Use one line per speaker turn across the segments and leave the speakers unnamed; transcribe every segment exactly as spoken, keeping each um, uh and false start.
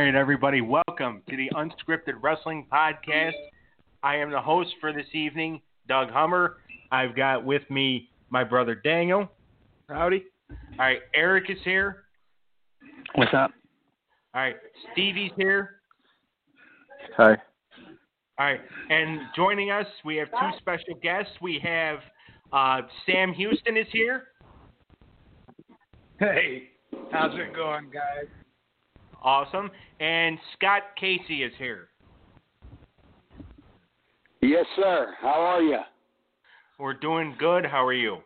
right, everybody, welcome to the Unscripted Wrestling Podcast. I am the host for this evening, Doug Hummer. I've got with me my brother Daniel.
Howdy.
All right, Eric is here.
What's up?
All right, Stevie's here.
Hi.
All right, and joining us, we have two special guests. We have uh, Sam Houston is here.
Hey, how's it going, guys?
Awesome. And Scott Casey is here.
Yes, sir. How are you?
We're doing good. How are you?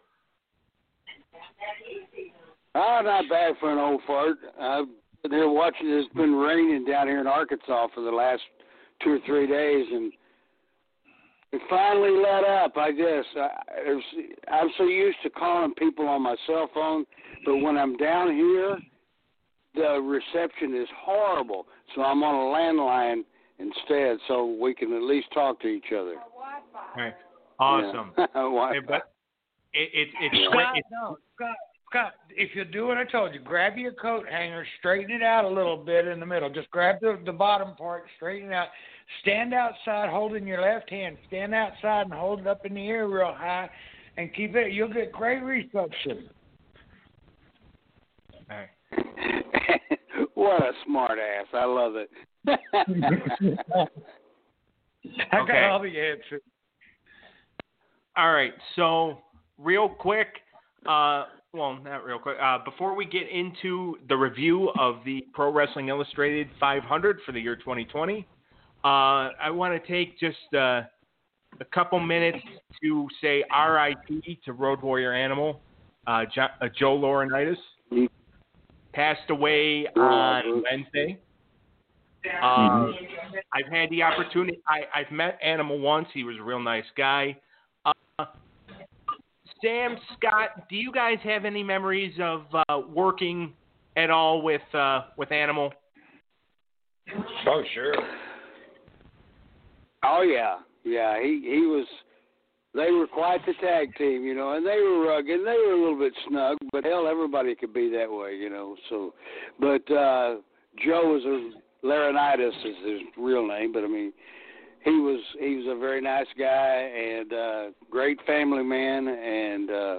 Oh, not bad for an old fart. I've been here watching. It's been raining down here in Arkansas for the last two or three days, and it finally let up, I guess. I, was, I'm so used to calling people on my cell phone, but when I'm down here, the reception is horrible. So I'm on a landline instead, so we can at least talk to each other.
All right. Awesome.
Yeah.
Hey, but it, it, it's
Scott,
it's,
no, Scott, Scott, if you do what I told you, grab your coat hanger, straighten it out a little bit in the middle. Just grab the, the bottom part, straighten it out. Stand outside holding your left hand. Stand outside and hold it up in the air real high and keep it. You'll get great reception.
all right.
What a smart ass. I love it.
I
Okay.
got all the answers.
All right, so real quick, uh, well, not real quick, uh, before we get into the review of the Pro Wrestling Illustrated five hundred for the year twenty twenty, uh, I want to take just uh, a couple minutes to say R I P to Road Warrior Animal, uh, jo- uh, Joe Laurinaitis. Passed away on Wednesday. Uh, I've had the opportunity. I, I've met Animal once. He was a real nice guy. Uh, Sam, Scott, do you guys have any memories of uh, working at all with uh, with Animal?
Oh, sure.
Oh, yeah. Yeah, he, he was – they were quite the tag team, you know, and they were rugged. They were a little bit snug, but, hell, everybody could be that way, you know. So, but uh, Joe was a – Laurinaitis is his real name, but, I mean, he was he was a very nice guy and uh, great family man, and uh,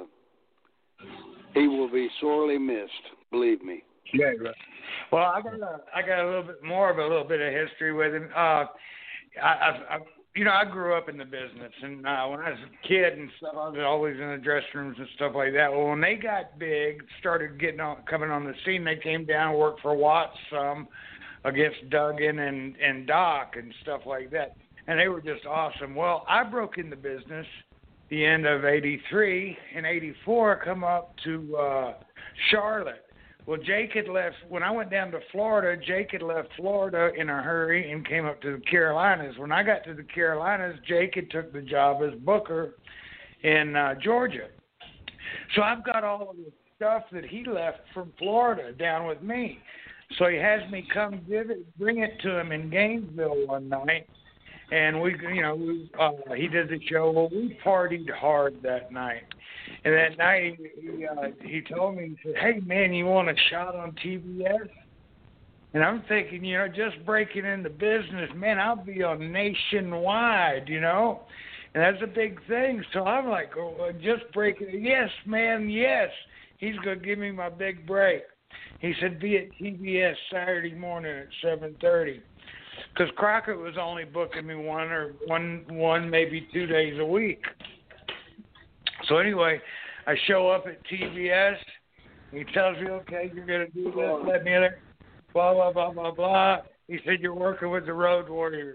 he will be sorely missed, believe me.
Yeah, right. Well, I got a, I got a little bit more of a little bit of history with him. Uh, I, I, I, you know, I grew up in the business, and uh, when I was a kid and stuff, I was always in the dressing rooms and stuff like that. Well, when they got big, started getting on, coming on the scene, they came down and worked for Watts some against Duggan and and Doc and stuff like that, and they were just awesome. Well, I broke in the business the end of eighty-three. In eighty-four, I come up to uh, Charlotte. Well, Jake had left, when I went down to Florida, Jake had left Florida in a hurry and came up to the Carolinas. When I got to the Carolinas, Jake had took the job as booker in uh, Georgia. So I've got all of the stuff that he left from Florida down with me. So he has me come give it, bring it to him in Gainesville one night. And we, you know, we, uh, he did the show. Well, we partied hard that night. And that night, he uh, he told me, he said, "Hey, man, you want a shot on T V S?" And I'm thinking, you know, just breaking into business, man, I'll be on nationwide, you know. And that's a big thing. So I'm like, oh, just breaking. Yes, man, yes. He's going to give me my big break. He said, be at T V S Saturday morning at seven thirty. Because Crockett was only booking me one or one, one, maybe two days a week. So anyway, I show up at T V S. He tells me, okay, you're going to do this, let me in there, blah, blah, blah, blah, blah. He said, you're working with the Road Warriors.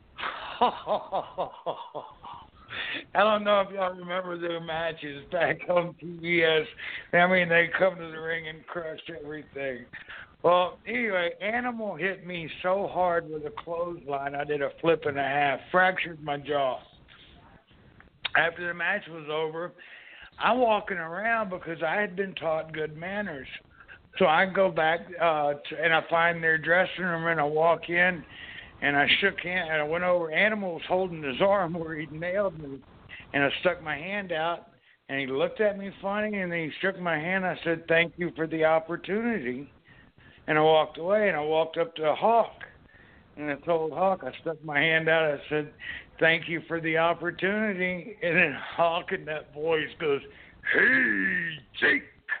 I don't know if y'all remember their matches back on T V S. I mean, they come to the ring and crush everything. Well, anyway, Animal hit me so hard with a clothesline, I did a flip and a half, fractured my jaw. After the match was over, I'm walking around because I had been taught good manners. So I go back uh, to, and I find their dressing room, and I walk in, and I shook hands, and I went over. Animal was holding his arm where he nailed me, and I stuck my hand out, and he looked at me funny, and then he shook my hand. I said, thank you for the opportunity. And I walked away, and I walked up to Hawk. And I told Hawk, I stuck my hand out, I said, thank you for the opportunity. And then Hawk in that voice goes, hey, Jake,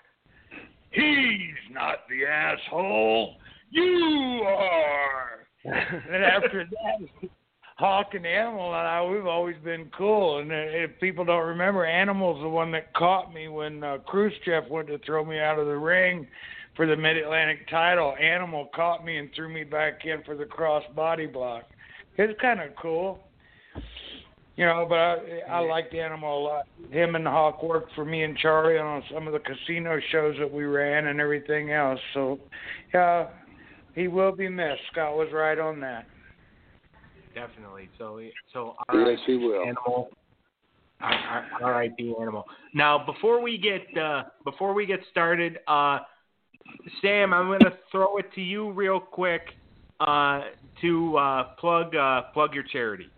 he's not the asshole. You are. And after that, Hawk and Animal and I, we've always been cool. And if people don't remember, Animal's the one that caught me when uh, Khrushchev went to throw me out of the ring for the Mid-Atlantic title. Animal caught me and threw me back in for the cross body block. It's kind of cool. You know, but I, I liked Animal a lot. Him and Hawk worked for me and Charlie on some of the casino shows that we ran and everything else. So, yeah, he will be missed. Scott was right on that.
Definitely. So, so
yes, he will.
Animal. R I P Animal. Now, before we get uh, before we get started, uh, Sam, I'm going to throw it to you real quick uh, to uh, plug uh, plug your charity.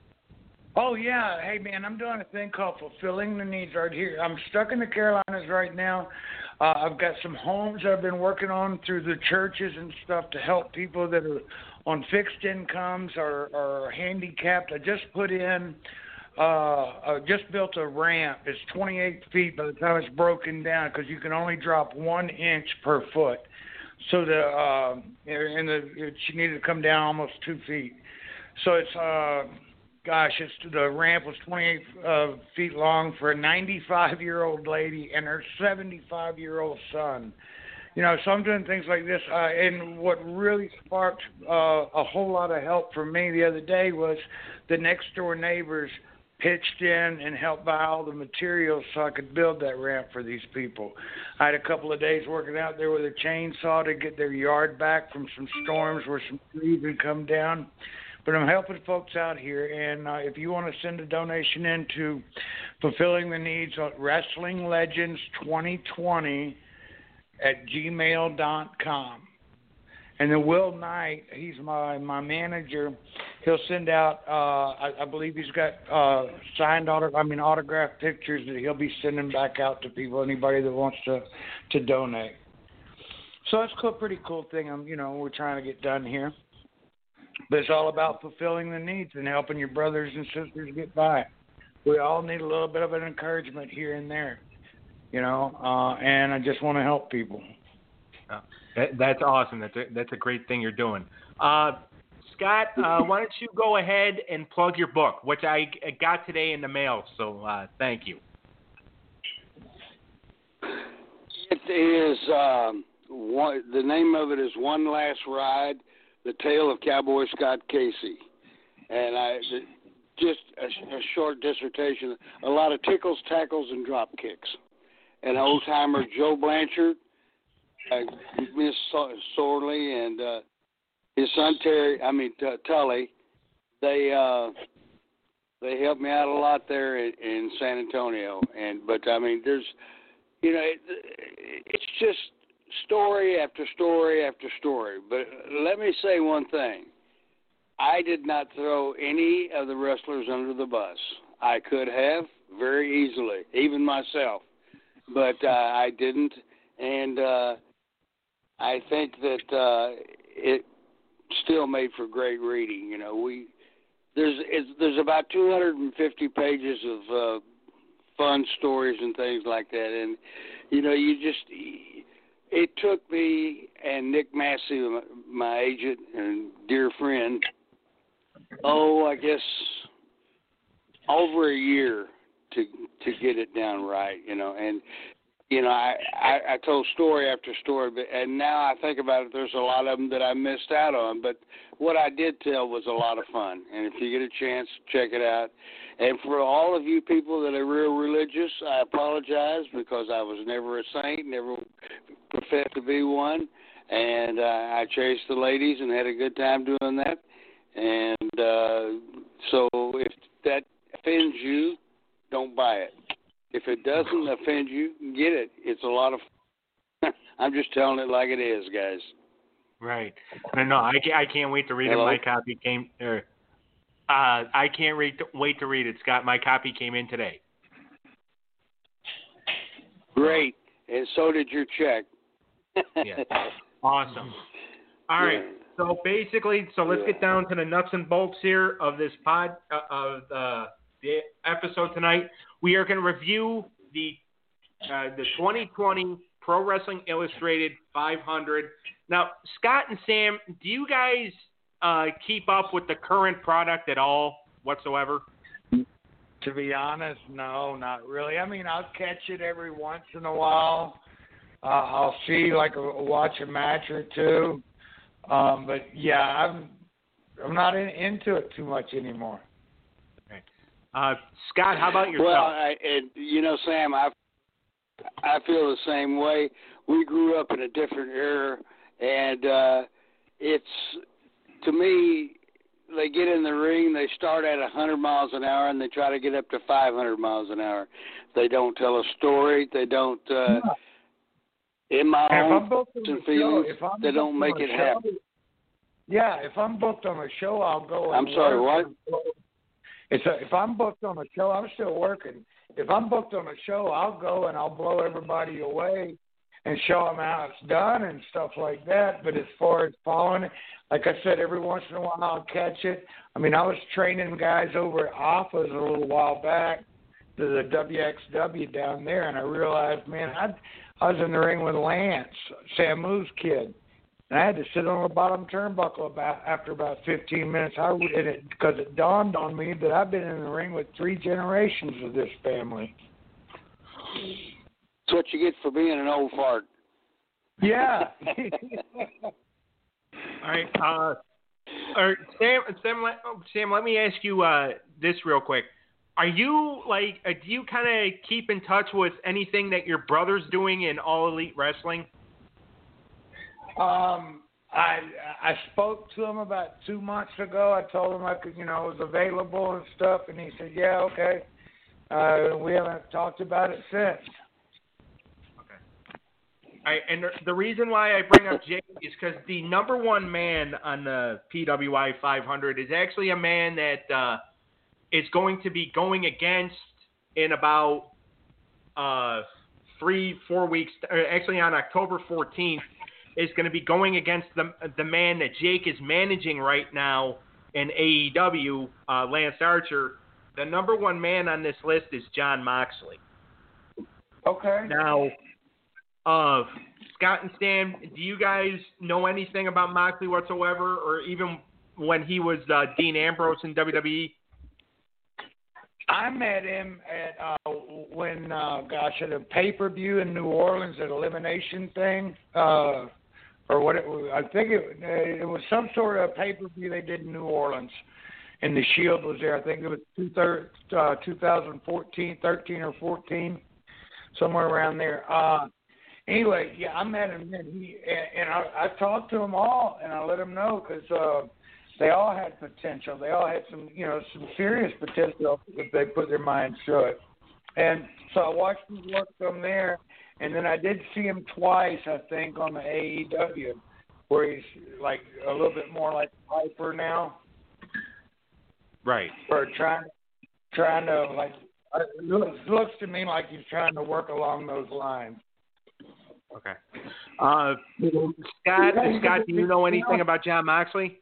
Oh, yeah. Hey, man, I'm doing a thing called Fulfilling the Needs right here. I'm stuck in the Carolinas right now. Uh, I've got some homes I've been working on through the churches and stuff to help people that are on fixed incomes or, or handicapped. I just put in, uh, I just built a ramp. It's twenty-eight feet by the time it's broken down because you can only drop one inch per foot. So the, uh, and the, it, she needed to come down almost two feet. So it's, uh, gosh, it's the ramp was twenty-eight uh, feet long for a ninety-five-year-old lady and her seventy-five-year-old son. You know, so I'm doing things like this. Uh, and what really sparked uh, a whole lot of help for me the other day was the next-door neighbors pitched in and helped buy all the materials so I could build that ramp for these people. I had a couple of days working out there with a chainsaw to get their yard back from some storms where some trees had come down. But I'm helping folks out here, and uh, if you want to send a donation in to Fulfilling the Needs on Wrestling Legends twenty twenty at gmail dot com. And then Will Knight, he's my, my manager, he'll send out, uh, I, I believe he's got uh, signed, auto, I mean autographed pictures that he'll be sending back out to people, anybody that wants to, to donate. So it's a pretty cool thing, I'm, you know, we're trying to get done here. But it's all about fulfilling the needs and helping your brothers and sisters get by. We all need a little bit of an encouragement here and there, you know, uh, and I just want to help people.
Oh, that, that's awesome. That's a, that's a great thing you're doing. Uh, Scott, uh, why don't you go ahead and plug your book, which I got today in the mail, so uh, thank you.
It is, um, one, the name of it is One Last Ride, The Tale of Cowboy Scott Casey. And I just a, a short dissertation, a lot of tickles, tackles, and drop kicks. And old-timer Joe Blanchard, I miss sorely, and uh, his son Terry, I mean T- Tully, they uh, they helped me out a lot there in, in San Antonio. And but I mean, there's, you know, it, it's just story after story after story. But let me say one thing: I did not throw any of the wrestlers under the bus. I could have very easily, even myself, but uh, I didn't, and. Uh, I think that uh, it still made for great reading. You know, we there's it's, there's about two hundred fifty pages of uh, fun stories and things like that, and you know, you just it took me and Nick Massey, my agent and dear friend, oh, I guess over a year to to get it down right. You know, and. You know, I, I, I told story after story, but, and now I think about it, there's a lot of them that I missed out on. But what I did tell was a lot of fun. And if you get a chance, check it out. And for all of you people that are real religious, I apologize because I was never a saint, never professed to be one. And uh, I chased the ladies and had a good time doing that. And uh, so if that offends you, don't buy it. If it doesn't offend you, get it. It's a lot of fun. I'm just telling it like it is, guys.
Right. No, no, I can't, I can't wait to read
Hello?
it. My copy came. Er, uh, I can't read, wait to read it, Scott. My copy came in today.
Great. And so did your check.
Yeah. Awesome. All right.
Yeah.
So basically, so let's
Yeah.
get down to the nuts and bolts here of this pod uh, of the, the episode tonight. We are going to review the uh, the twenty twenty Pro Wrestling Illustrated five hundred. Now, Scott and Sam, do you guys uh, keep up with the current product at all whatsoever?
To be honest, no, not really. I mean, I'll catch it every once in a while. Uh, I'll see, like, a, watch a match or two. Um, but yeah, I'm I'm not in, into it too much anymore.
Okay. Uh, Scott, how about yourself?
Well, I, and, you know, Sam, I I feel the same way. We grew up in a different era, and uh, it's to me. They get in the ring, they start at one hundred miles an hour, and they try to get up to five hundred miles an hour. They don't tell a story. They don't, uh, in my own feelings, they don't make it happen.
Yeah, if I'm booked on a show, I'll go.
I'm sorry, what?
It's a, if I'm booked on a show, I'm still working. If I'm booked on a show, I'll go and I'll blow everybody away and show them how it's done and stuff like that. But as far as following it, like I said, every once in a while I'll catch it. I mean, I was training guys over at Offa's a little while back to the W X W down there, and I realized, man, I I was in the ring with Lance, Samu's kid, and I had to sit on the bottom turnbuckle about after about fifteen minutes. I would, and it, because it dawned on me that I've been in the ring with three generations of this family.
That's what you get for being an old fart.
Yeah.
All right, uh, all right, Sam. Sam, let, oh, Sam, let me ask you uh, this real quick. Are you like? Uh, do you kind of keep in touch with anything that your brother's doing in All Elite Wrestling?
Um, I I spoke to him about two months ago. I told him I could, you know, was available and stuff, and he said, "Yeah, okay." Uh, we haven't talked about it since.
I, and the reason why I bring up Jake is because the number one man on the P W I five hundred is actually a man that uh, is going to be going against in about uh, three, four weeks. Or actually, on October fourteenth, is going to be going against the the man that Jake is managing right now in A E W, uh, Lance Archer. The number one man on this list is Jon Moxley.
Okay.
Now. Uh, Scott and Stan, do you guys know anything about Moxley whatsoever, or even when he was uh, Dean Ambrose in W W E?
I met him at uh, when, uh, gosh, at a pay-per-view in New Orleans, an elimination thing, uh, or what it was. I think it, it was some sort of pay-per-view they did in New Orleans, and the Shield was there. I think it was two thir- uh, twenty fourteen, thirteen or fourteen, somewhere around there. Uh, Anyway, yeah, I met him, and he and I, I talked to them all, and I let them know because uh, they all had potential. They all had some, you know, some serious potential if they put their minds to it. And so I watched him work from there, and then I did see him twice, I think, on the A E W, where he's like a little bit more like Piper now,
right?
Or trying, trying to like. It looks, looks to me like he's trying to work along those lines.
Okay. Uh, Scott, Scott, do you know anything about Jon Moxley?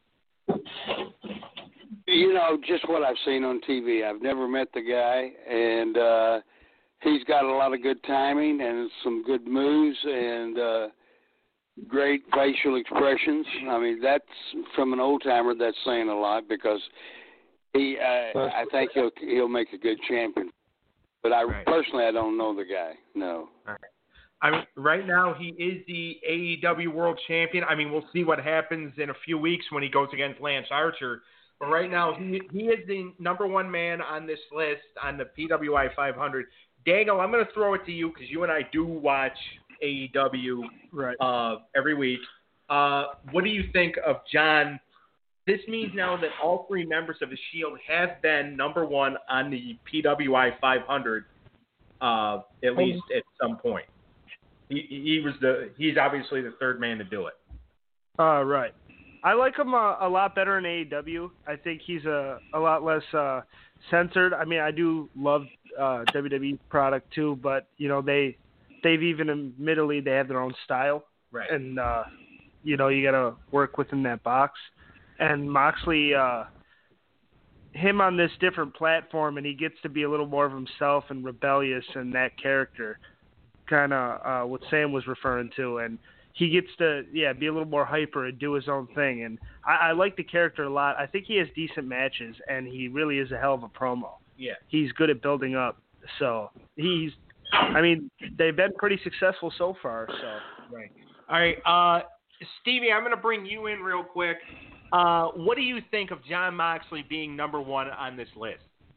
You know, just what I've seen on T V. I've never met the guy, and uh, he's got a lot of good timing and some good moves and uh, great facial expressions. I mean, that's from an old timer. That's saying a lot because he. Uh, I think he'll he'll make a good champion. But I
right.
personally, I don't know the guy. No.
All right. I mean, right now he is the A E W World Champion. I mean, we'll see what happens in a few weeks when he goes against Lance Archer. But right now, he he is the number one man on this list on the P W I five hundred. Daniel, I'm going to throw it to you because you and I do watch A E W
right.
uh, every week. Uh, what do you think of John? This means now that all three members of the Shield have been number one on the P W I five hundred, uh, at least at some point. He he was the he's obviously the third man to do it.
Uh, right. I like him a, a lot better in A E W. I think he's a, a lot less uh, censored. I mean, I do love uh, W W E product too, but you know they they've even admittedly they have their own style.
Right.
And, uh, you know, you got to work within that box. And Moxley, uh, him on this different platform, and he gets to be a little more of himself and rebellious in that character, kind of uh, what Sam was referring to. And he gets to, yeah, be a little more hyper and do his own thing. And I, I like the character a lot. I think he has decent matches, and he really is a hell of a promo.
Yeah.
He's good at building up. So he's, I mean, they've been pretty successful so far. So
Right. All right. Uh, Stevie, I'm going to bring you in real quick. Uh, what do you think of Jon Moxley being number one on this list?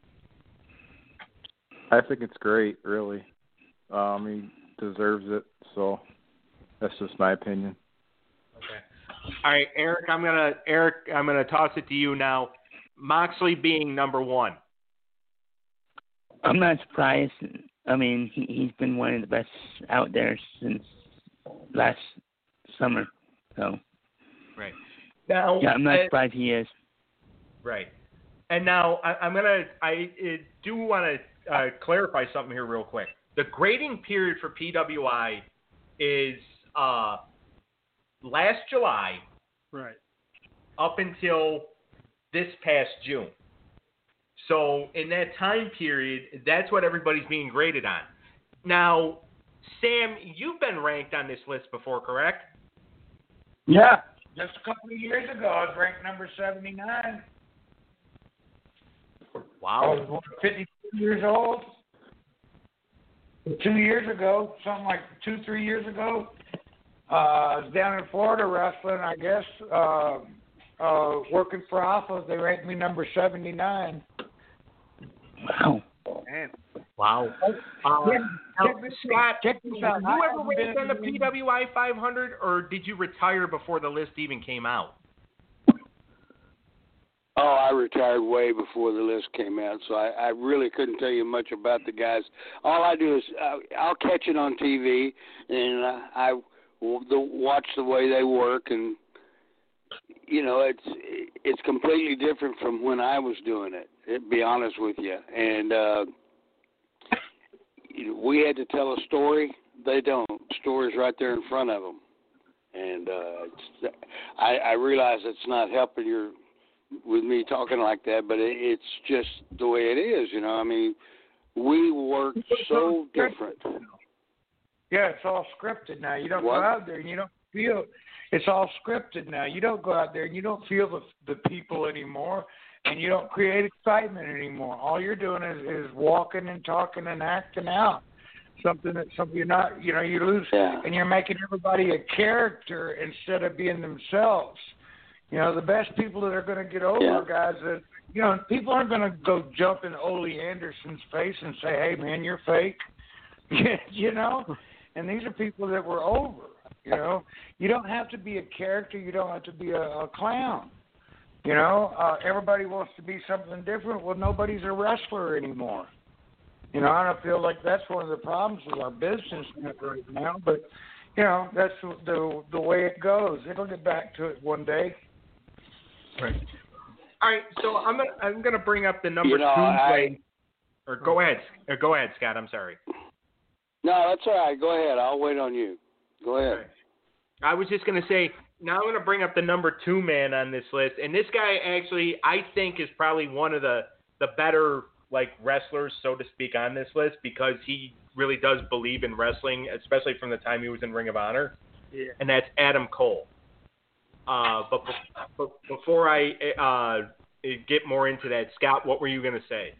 I think it's great, really. Um, he deserves it, so that's just my opinion.
Okay. All right, Eric, I'm gonna Eric, I'm gonna toss it to you now. Moxley being number one.
I'm not surprised. I mean, he, he's been one of the best out there since last summer. So.
Right. Now,
yeah, I'm not
uh,
surprised he is.
Right. And now I, I'm gonna I uh, do want to uh, clarify something here real quick. The grading period for P W I is uh, last July,
right,
up until this past June. So in that time period, that's what everybody's being graded on. Now, Sam, you've been ranked on this list before, correct?
Yeah. Just a couple of years ago, I was ranked number seventy-nine.
Wow.
I was fifty-two years old. Two years ago, something like two, three years ago, uh, I was down in Florida wrestling, I guess, uh, uh, working for Alpha. They ranked me number seventy-nine.
Wow.
Man.
Wow. Uh,
Yeah,
now,
check this
Scott,
out. Check this
were
out.
you
I
ever
haven't
ranked on
been-
the P W I five hundred, or did you retire before the list even came out?
Oh, I retired way before the list came out, so I, I really couldn't tell you much about the guys. All I do is uh, I'll catch it on T V, and uh, I will the, watch the way they work, and you know it's it's completely different from when I was doing it. To be honest with you, and uh, you know, we had to tell a story. They don't. Story's right there in front of them, and uh, it's, I, I realize it's not helping your. With me talking like that, but it, it's just the way it is, you know. I mean, we work so different.
Yeah, it's all scripted now. You don't
What?
go out there and you don't feel. It's all scripted now. You don't go out there and you don't feel the the people anymore, and you don't create excitement anymore. All you're doing is, is walking and talking and acting out something that something you're not. You know, you lose,
Yeah.
and you're making everybody a character instead of being themselves. You know, the best people that are going to get over,
Yeah.
guys, that, you know, people aren't going to go jump in Ole Anderson's face and say, hey, man, you're fake, you know? And these are people that were over, you know? You don't have to be a character. You don't have to be a, a clown, you know? Uh, everybody wants to be something different. Well, nobody's a wrestler anymore. You know, I don't feel like that's one of the problems with our business right now, but, you know, that's the the way it goes. It'll get back to it one day.
Right. All right, so I'm gonna I'm gonna bring up the number
You know,
two
I-
play. Or go ahead, uh, go ahead, Scott. I'm sorry.
No, that's all right. Go ahead. I'll wait on you. Go ahead.
Okay. I was just gonna say. Now I'm gonna bring up the number two man on this list, and this guy actually I think is probably one of the the better like wrestlers, so to speak, on this list because he really does believe in wrestling, especially from the time he was in Ring of Honor.
Yeah.
And that's Adam Cole. Uh, but, but before I uh, get more into that, Scott, what were you going to say?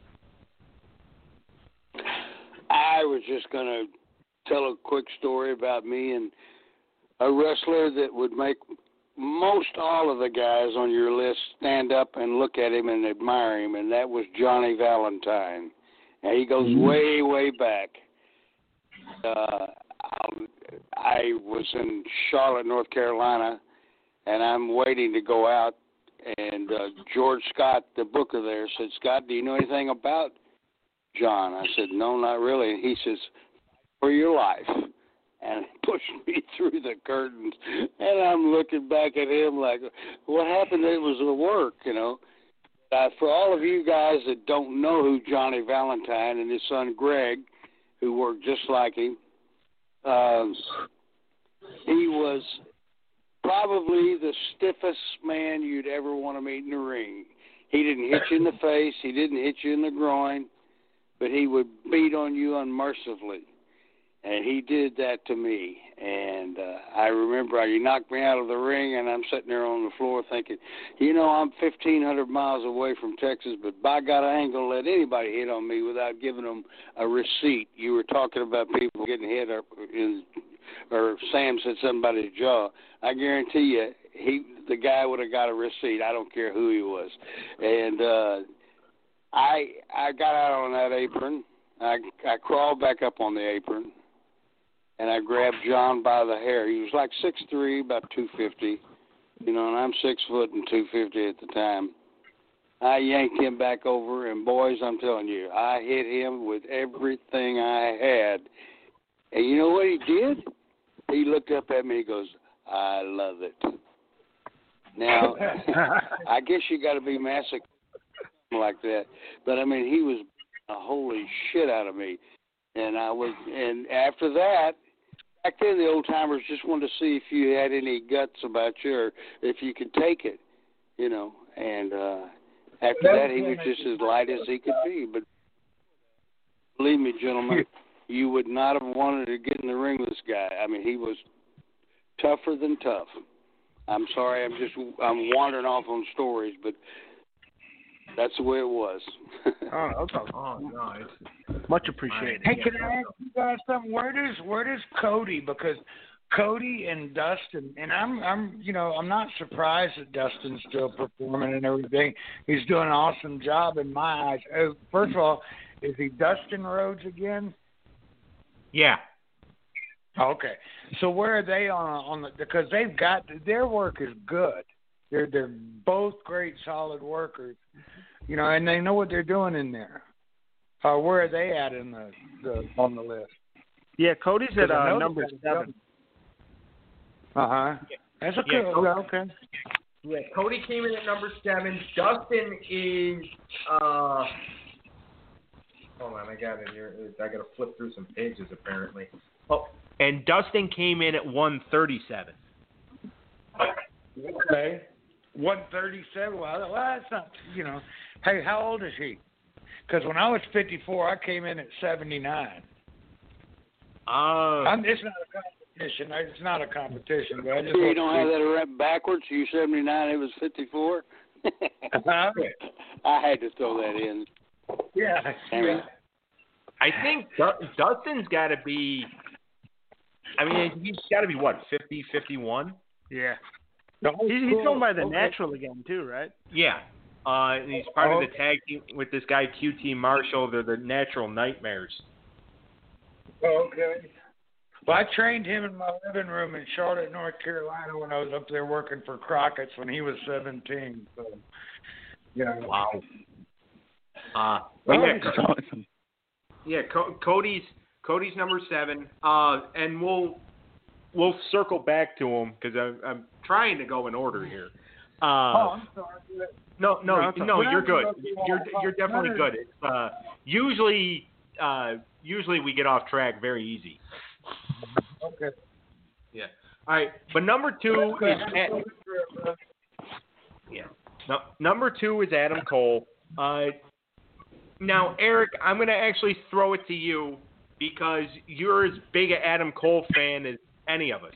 I was just going to tell a quick story about me and a wrestler that would make most all of the guys on your list stand up and look at him and admire him, and that was Johnny Valentine. And he goes
Mm-hmm.
way, way back. Uh, I was in Charlotte, North Carolina, and I'm waiting to go out, and uh, George Scott, the booker there, said, Scott, do you know anything about John? I said, no, not really. And he says, for your life. And pushed me through the curtains, and I'm looking back at him like, what happened? It was the work, you know. Uh, for all of you guys that don't know who Johnny Valentine and his son Greg, who worked just like him, um, he was probably the stiffest man you'd ever want to meet in the ring. He didn't hit you in the face. He didn't hit you in the groin, but he would beat on you unmercifully. And he did that to me. And uh, I remember he knocked me out of the ring, and I'm sitting there on the floor thinking, you know, I'm fifteen hundred miles away from Texas, but by God, I ain't going to let anybody hit on me without giving them a receipt. You were talking about people getting hit, or, in, or Sam said something about his jaw. I guarantee you, he the guy would have got a receipt. I don't care who he was. And uh, I I got out on that apron. I, I crawled back up on the apron. And I grabbed John by the hair. He was like six three, about two fifty, you know, and I'm six foot and two fifty at the time. I yanked him back over, and boys, I'm telling you, I hit him with everything I had. And you know what he did? He looked up at me and he goes, I love it. Now, I guess you got to be masochist like that. But, I mean, he was a holy shit out of me. And I was, and after that, back then the old timers just wanted to see if you had any guts about you or if you could take it, you know. And uh, after that, he was just as light as he could be. But believe me, gentlemen, you would not have wanted to get in the ring with this guy. I mean, he was tougher than tough. I'm sorry, I'm just I'm wandering off on stories, but that's the way it was.
Oh, okay.
Oh, no, it's
Much appreciated.
Hey, can I ask you guys something? Where does where does Cody? Because Cody and Dustin, and I'm I'm you know I'm not surprised that Dustin's still performing and everything. He's doing an awesome job in my eyes. Uh, First of all, is he Dustin Rhodes again?
yeah.
Okay, so where are they on on the? Because they've got their work is good. They're they're both great, solid workers, you know, and they know what they're doing in there. Uh, where are they at in the, the on the list?
Yeah, Cody's at uh, number seven.
Uh huh. That's okay.
Yeah, Cody,
okay.
yeah, Cody came in at number seven. Dustin is. Uh, hold on, I got it here. I got to flip through some pages apparently. Oh, and Dustin came in at one thirty-seven.
Okay. one thirty-seven. Well, well, that's not, you know. Hey, how old is he? Because when I was fifty-four, I came in at seventy-nine.
Uh,
I'm, it's not a competition. It's not a competition. But I just
You don't have that around backwards? You seventy-nine, it was fifty-four?
Uh-huh.
I had to throw that in.
Yeah.
Anyway.
I think Du- Dustin's got to be. I mean, he's got to be what, fifty, fifty-one?
Yeah.
Oh,
He's, he's
cool.
going by the
Okay.
natural again, too, right?
Yeah. Uh, and he's part
Oh.
of the tag team with this guy Q T Marshall. They're the Natural Nightmares.
Okay. Well, I trained him in my living room in Charlotte, North Carolina, when I was up there working for Crockett's when he was seventeen. So, yeah.
Wow. Uh,
Oh,
yeah,
That's awesome.
yeah. Co- Cody's Cody's number seven. Uh, and we'll we'll circle back to him because I'm I'm trying to go in order here. Uh,
oh, I'm sorry.
No, no,
No,
no,
it's
you're good.
okay.
You're you're definitely good. It's, uh, usually, uh, usually we get off track very easy.
Okay.
Yeah. All right, but number two is Ad- yeah. No, number two is Adam Cole. Uh, now, Eric, I'm going to actually throw it to you because you're as big an Adam Cole fan as any of us.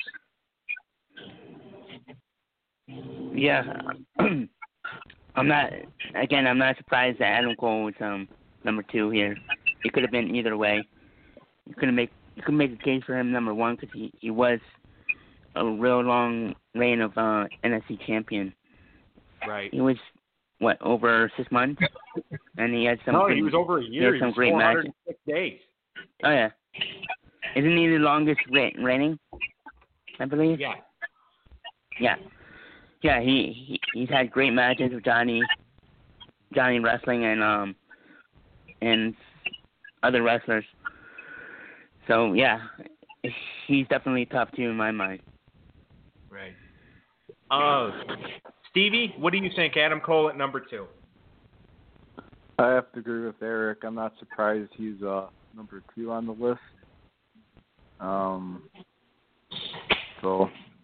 Yeah. I'm not. Again, I'm not surprised that Adam Cole was um number two here. It could have been either way. You couldn't make you could make a case for him number one because he he was a real long reign of uh, N X T champion.
Right.
He was what over six months, and he had some.
No,
good,
he was over a
He
year.
had some
He was
great
four
matches.
hundred six days.
Oh yeah. Isn't he the longest re- reigning? I believe.
Yeah.
Yeah. Yeah, he, he he's had great matches with Johnny, Johnny Wrestling and um and other wrestlers. So yeah, he's definitely top two in my mind.
Right. Uh, Stevie, what do you think? Adam Cole at number two.
I have to agree with Eric. I'm not surprised he's uh, number two on the list. Um, So,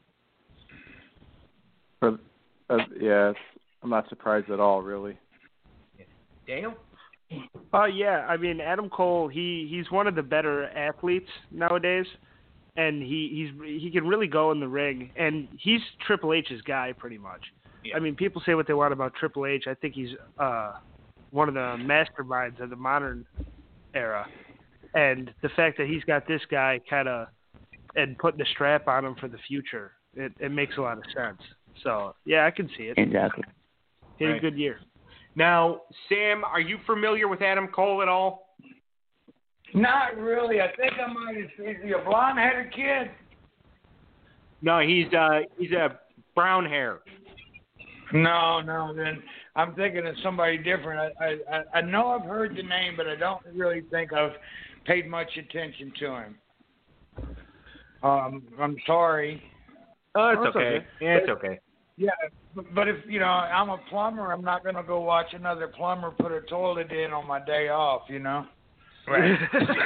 for, uh, yeah, it's, I'm not surprised at all, really.
Daniel?
Oh uh, yeah, I mean Adam Cole, he he's one of the better athletes nowadays, and he he's he can really go in the ring, and he's Triple H's guy pretty much.
Yeah.
I mean, people say what they want about Triple H. I think he's uh one of the masterminds of the modern era, and the fact that he's got this guy kind of and putting the strap on him for the future, it it makes a lot of sense. So yeah, I can see it.
Exactly.
He had
Right.
a good year.
Now, Sam, are you familiar with Adam Cole at all?
Not really. I think I might have seen. Is he a blonde-headed kid?
No, he's uh he's a brown hair.
No, no. Then I'm thinking of somebody different. I, I I know I've heard the name, but I don't really think I've paid much attention to him. Um, I'm sorry.
Oh, it's
Oh, it's
okay.
okay.
Yeah, it's okay.
Yeah, but, but if you know I'm a plumber, I'm not gonna go watch another plumber put a toilet in on my day off. You know.
Right.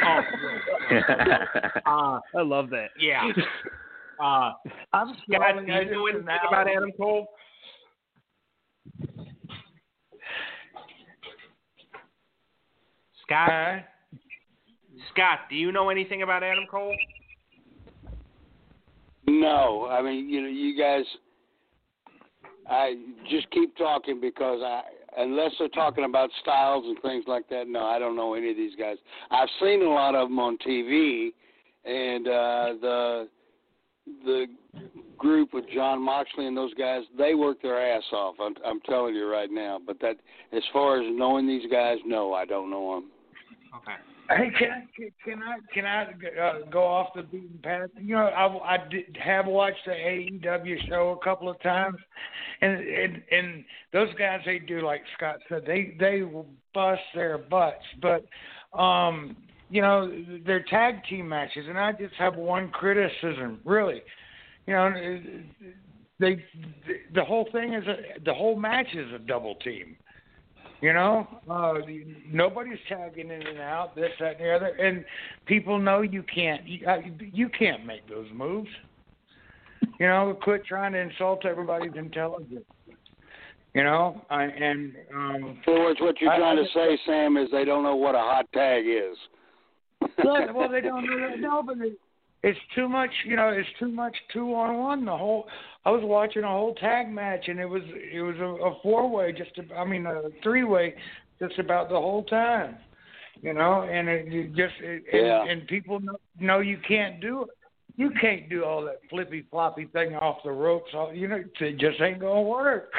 oh, uh,
I love that.
yeah. Uh,
I'm
Scott,
sorry,
do
I
you know
just
anything
now-
about Adam Cole? Scott?
Huh?
Scott, do you know anything about Adam Cole?
No, I mean, you know, you guys, I just keep talking because I, unless they're talking about styles and things like that, no, I don't know any of these guys. I've seen a lot of them on T V, and uh, the the group with John Moxley and those guys, they work their ass off. I'm, I'm telling you right now. But that, as far as knowing these guys, no, I don't know them.
Okay.
Hey, can I can I can I uh, go off the beaten path? You know, I, I did have watched the A E W show a couple of times, and and and those guys, they do, like Scott said, they they will bust their butts, but um, you know, they're tag team matches, and I just have one criticism, really. You know, they the whole thing is a, the whole match is a double team. You know, uh, nobody's tagging in and out, this, that, and the other, and people know you can't. You, uh, you can't make those moves. You know, quit trying to insult everybody's intelligence. You know, I, and um,
In other words, what you're
I-
trying
I
to
just-
say, Sam, is they don't know what a hot tag is.
Look, well, they don't know that. No, but it, it's too much. You know, it's too much two on one. The whole. I was watching a whole tag match, and it was it was a, a four way, just to, I mean a three way, just about the whole time. You know, and it, it just it,
Yeah.
and, and people know, know you can't do it. You can't do all that flippy floppy thing off the ropes. All, you know, it just ain't gonna work.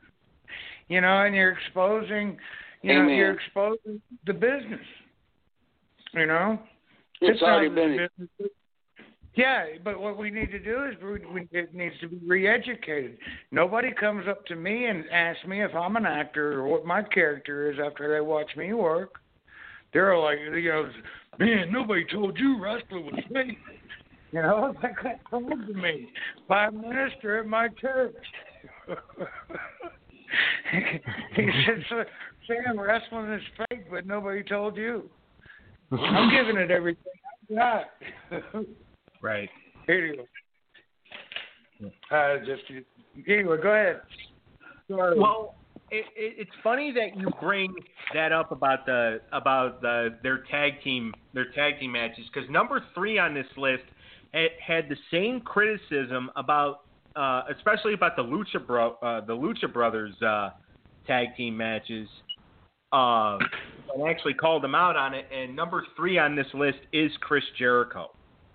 You know, and you're exposing. You know,
Amen.
you're exposing the business. You know.
It's already
not
been.
business. Yeah, but what we need to do is we, we, it needs to be re-educated. Nobody comes up to me and asks me if I'm an actor or what my character is after they watch me work. They're like, you know, man, nobody told you wrestling was fake. You know, that got told to me by a minister at my church. He said, Sam, wrestling is fake, but nobody told you. I'm giving it everything I got.
Right.
Anyway, uh, just anyway, go ahead. Sorry.
Well, it, it, it's funny that you bring that up about the about the their tag team their tag team matches, because number three on this list had, had the same criticism about uh, especially about the Lucha Bro uh, the Lucha Brothers uh, tag team matches. Uh, and actually called them out on it. And number three on this list is Chris Jericho.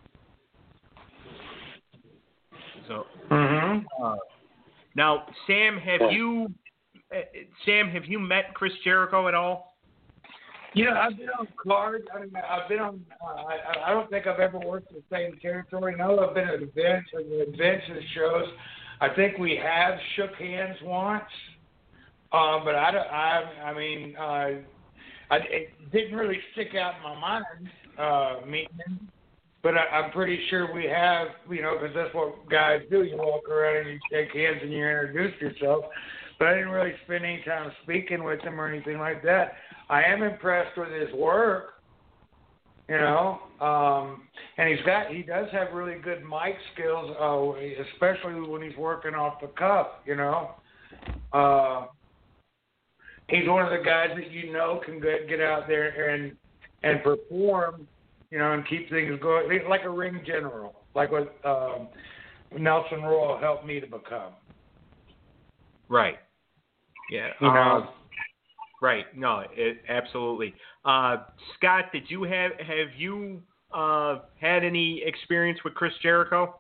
So,
Mm-hmm.
uh, now, Sam, have you, uh, Sam, have you met Chris Jericho at all?
You know, I've been on cards. I mean, I've been on. Uh, I, I don't think I've ever worked the same territory. No, I've been at events and events and shows. I think we have shook hands once, uh, but I, don't- I, I mean, uh, I, it didn't really stick out in my mind uh, meeting him. But I, I'm pretty sure we have, you know, because that's what guys do. You walk around and you shake hands and you introduce yourself. But I didn't really spend any time speaking with him or anything like that. I am impressed with his work. You know, um, and he's got he does have really good mic skills, uh, especially when he's working off the cuff. You know, uh, he's one of the guys that you know can get get out there and and perform. You know, and keep things going. He's like a ring general, like what um, Nelson Royal helped me to become.
Right. Yeah.
You know?
Uh, right. No, it, absolutely. Uh, Scott, did you have have you uh, had any experience with Chris Jericho?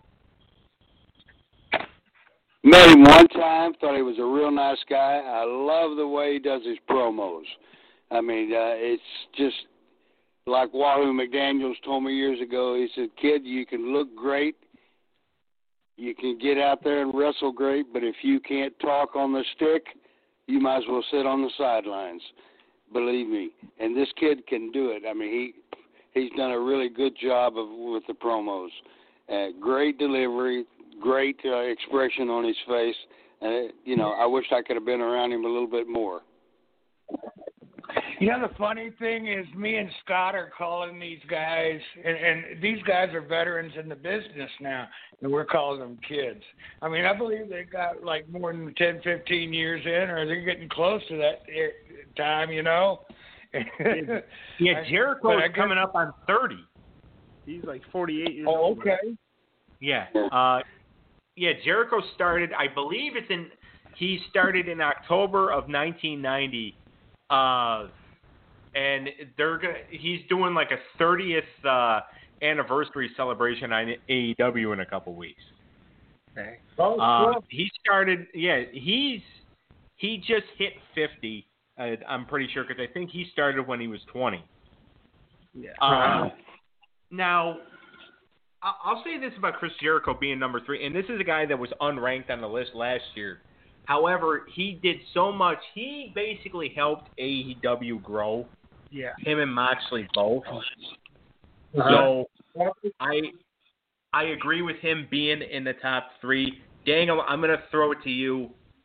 Met him one time. Thought he was a real nice guy. I love the way he does his promos. I mean, uh, it's just like Wahoo McDaniels told me years ago. He said, "Kid, you can look great. You can get out there and wrestle great, but if you can't talk on the stick, you might as well sit on the sidelines. Believe me." And this kid can do it. I mean, he he's done a really good job of with the promos. Uh, great delivery, great uh, expression on his face. And uh, you know, I wish I could have been around him a little bit more.
You know, the funny thing is, me and Scott are calling these guys, and, and these guys are veterans in the business now, and we're calling them kids. I mean, I believe they got like more than ten, fifteen years in, or they're getting close to that time, you know?
Yeah, Jericho's
guess,
coming up on thirty.
He's like forty-eight years
oh,
old.
okay.
Yeah. Uh, yeah, Jericho started, I believe it's in, he started in October of nineteen ninety. Uh, and they're gonna. He's doing like a thirtieth uh, anniversary celebration on A E W in a couple weeks.
Okay. Oh,
uh,
cool.
He started. Yeah, he's he just hit fifty. Uh, I'm pretty sure because I think he started when he was twenty.
Yeah.
Uh, now, I'll say this about Chris Jericho being number three, and this is a guy that was unranked on the list last year. However, he did so much. He basically helped A E W grow.
Yeah.
Him and Moxley both.
Uh-huh.
So I I agree with him being in the top three. Daniel, I'm going to throw it to you.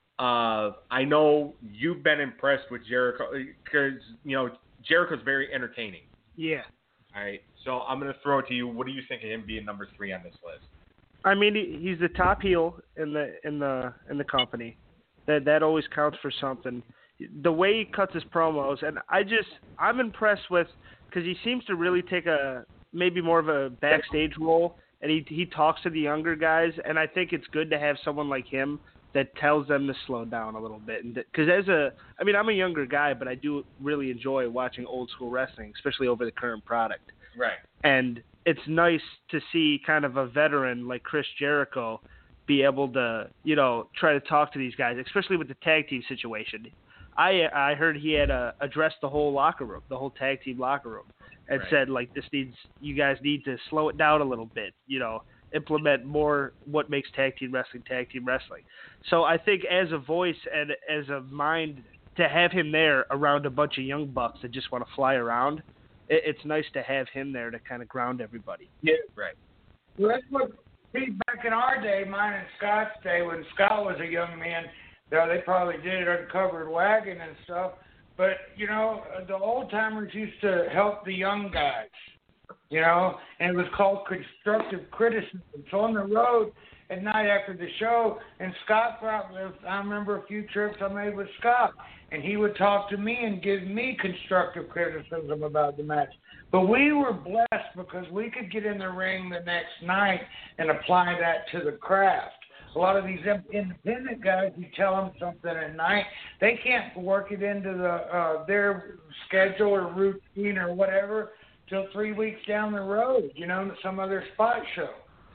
Uh, I know you've been impressed with Jericho because, you know, Jericho's very entertaining.
Yeah.
All right. So I'm going to throw it to you. What do you think of him being number three on this list?
I mean, he, he's the top heel in the in the in the company. That that always counts for something. The way he cuts his promos, and I just I'm impressed with because he seems to really take a maybe more of a backstage role, and he he talks to the younger guys, and I think it's good to have someone like him that tells them to slow down a little bit. And because as a I mean I'm a younger guy, but I do really enjoy watching old school wrestling, especially over the current product.
Right.
And it's nice to see kind of a veteran like Chris Jericho be able to, you know, try to talk to these guys, especially with the tag team situation. I I heard he had uh, addressed the whole locker room, the whole tag team locker room, and
Right.
said, like, this needs, you guys need to slow it down a little bit, you know, implement more what makes tag team wrestling tag team wrestling. So I think as a voice and as a mind, to have him there around a bunch of young bucks that just want to fly around, it, it's nice to have him there to kind of ground everybody.
Yeah.
Right.
Well, that's what, see, back in our day, mine and Scott's day, when Scott was a young man, you know, they probably did it on covered wagon and stuff. But, you know, the old-timers used to help the young guys, you know, and it was called constructive criticism. So on the road at night after the show, and Scott probably, I remember a few trips I made with Scott, and he would talk to me and give me constructive criticism about the match. But we were blessed because we could get in the ring the next night and apply that to the craft. A lot of these independent guys, you tell them something at night, they can't work it into the uh, their schedule or routine or whatever till three weeks down the road, you know, some other spot show.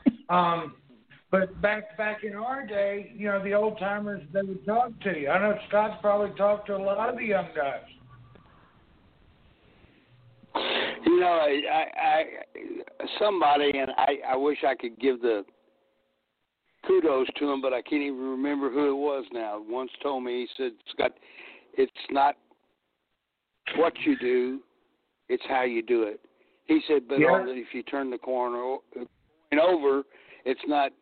Um, but back back in our day, you know, the old timers, they would talk to you. I know Scott's probably talked to a lot of the young guys.
You know, I, I, I somebody, and I, I wish I could give the kudos to him, but I can't even remember who it was now. Once told me, he said, Scott, it's not what you do, it's how you do it. He said, but
yeah.
on the, if you turn the corner and over, it's not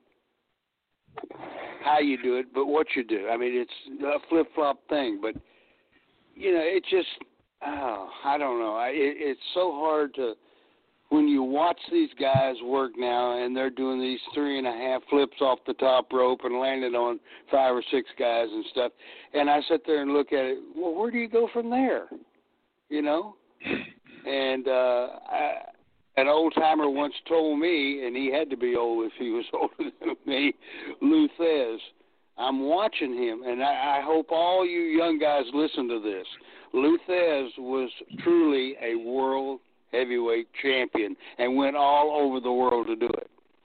how you do it, but what you do. I mean, it's a flip-flop thing, but, you know, it just, oh, I don't know. I, it, it's so hard to when you watch these guys work now, and they're doing these three and a half flips off the top rope and landing on five or six guys and stuff, and I sit there and look at it. Well, where do you go from there? You know, and uh, I, an old timer once told me, and he had to be old if he was older than me, Lou Thez. I'm watching him, and I, I hope all you young guys listen to this. Lou Thez was truly a world heavyweight champion and went all over the world to do it.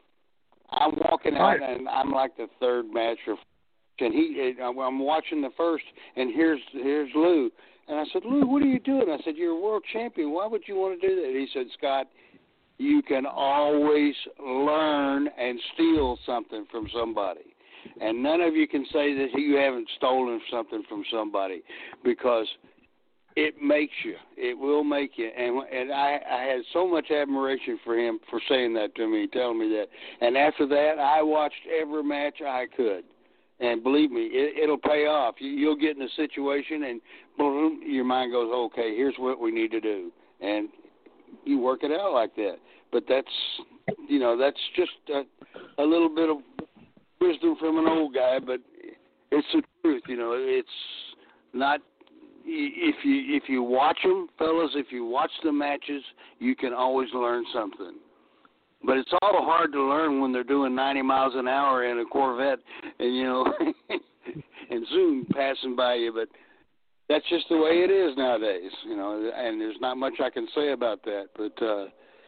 I'm walking out and I'm like the third match, or and he. I'm watching the first, and here's here's Lou, and I said, Lou, what are you doing? I said, you're a world champion. Why would you want to do that? He said, Scott, you can always learn and steal something from somebody, and none of you can say that you haven't stolen something from somebody, because it makes you. It will make you. And and I, I had so much admiration for him for saying that to me, telling me that. And after that, I watched every match I could. And believe me, it, it'll pay off. You, you'll get in a situation, and boom, your mind goes, okay, here's what we need to do. And you work it out like that. But that's, you know, that's just a, a little bit of wisdom from an old guy, but it's the truth. You know, it's not. If you if you watch them, fellas, if you watch the matches, you can always learn something. But it's all hard to learn when they're doing ninety miles an hour in a Corvette, and you know, and Zoom passing by you. But that's just the way it is nowadays, you know. And there's not much I can say about that. But uh,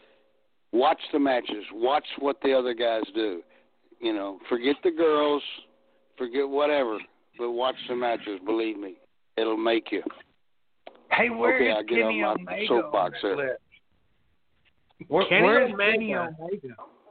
watch the matches, watch what the other guys do. You know, forget the girls, forget whatever, but watch the matches. Believe me. It'll make you.
Hey, where
okay,
is
I get
Kenny
on my
Omega
soapbox
on
there.
Where,
Kenny
where is
Omega.
Kenny Omega?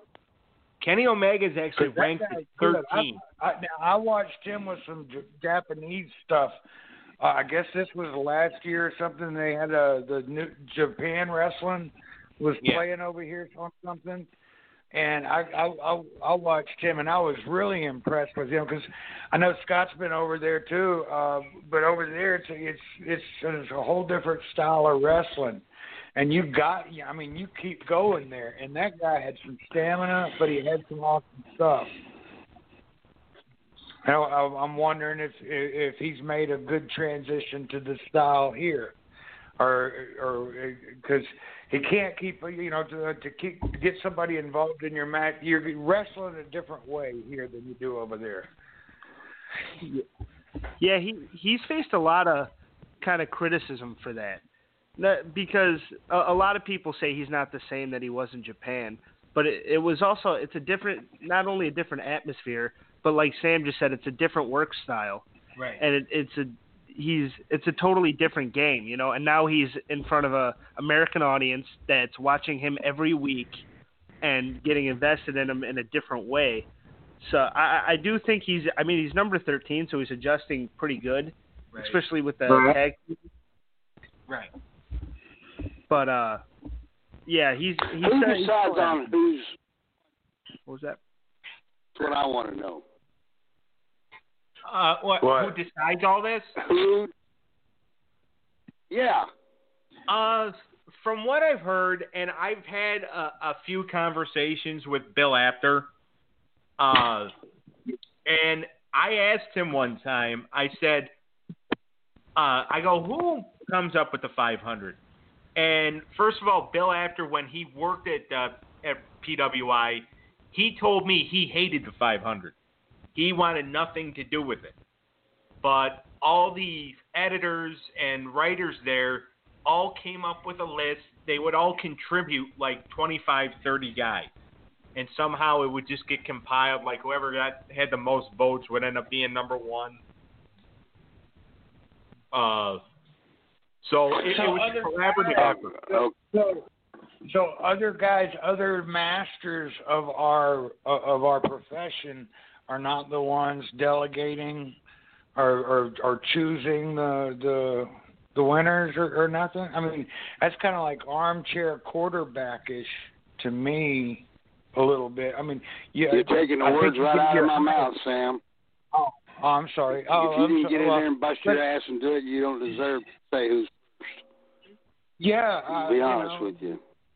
Kenny Omega is actually
That
ranked
guy's
at
good.
thirteen.
I, I, now, I watched him with some J- Japanese stuff. Uh, I guess this was last year or something. They had a, the new Japan wrestling was
Yeah.
playing over here or something. And I, I I I watched him, and I was really impressed with him, because I know Scott's been over there too. Uh, but over there, it's it's it's it's a whole different style of wrestling, and you got. I mean, you keep going there, and that guy had some stamina, but he had some awesome stuff. Now, I'm wondering if if he's made a good transition to the style here, or or because he can't keep, you know, to to keep to get somebody involved in your match. You're wrestling a different way here than you do over there.
Yeah, he he's faced a lot of kind of criticism for that, that because a, a lot of people say he's not the same that he was in Japan. But it, it was also it's a different, not only a different atmosphere, but like Sam just said, it's a different work style.
Right.
And it, it's a he's it's a totally different game, you know. And now he's in front of a American audience that's watching him every week and getting invested in him in a different way. So I, I do think he's. I mean, he's number thirteen, so he's adjusting pretty good,
Right.
especially with the
Right.
tag.
Right.
But uh, yeah, he's. he's
Who
uh, he's
decides on who's?
What was that?
That's what I want to know.
Uh, what,
What?
Who decides all this?
Who? Yeah.
Uh, from what I've heard, and I've had a, a few conversations with Bill Apter, uh, and I asked him one time, I said, uh, I go, who comes up with the five hundred? And first of all, Bill Apter, when he worked at uh, at P W I, he told me he hated the five hundred. He wanted nothing to do with it. But all the editors and writers there all came up with a list. They would all contribute like twenty-five, thirty guys. And somehow it would just get compiled, like whoever got had the most votes would end up being number one. Uh, so it, it was a collaborative effort.
Oh,
So, so other guys, other masters of our of our profession are not the ones delegating or or, or choosing the the the winners or, or nothing. I mean, that's kind of like armchair quarterback-ish to me a little bit. I mean, yeah,
You're taking the
I
words
think you
right
get
out of
your-
my mouth, Sam.
Oh, oh, I'm sorry. Oh,
if you
I'm
didn't
so-
get in
well,
there and bust your ass and do it, you don't deserve to say who's
Yeah,
first.
uh,
To be
you
honest
know,
with you.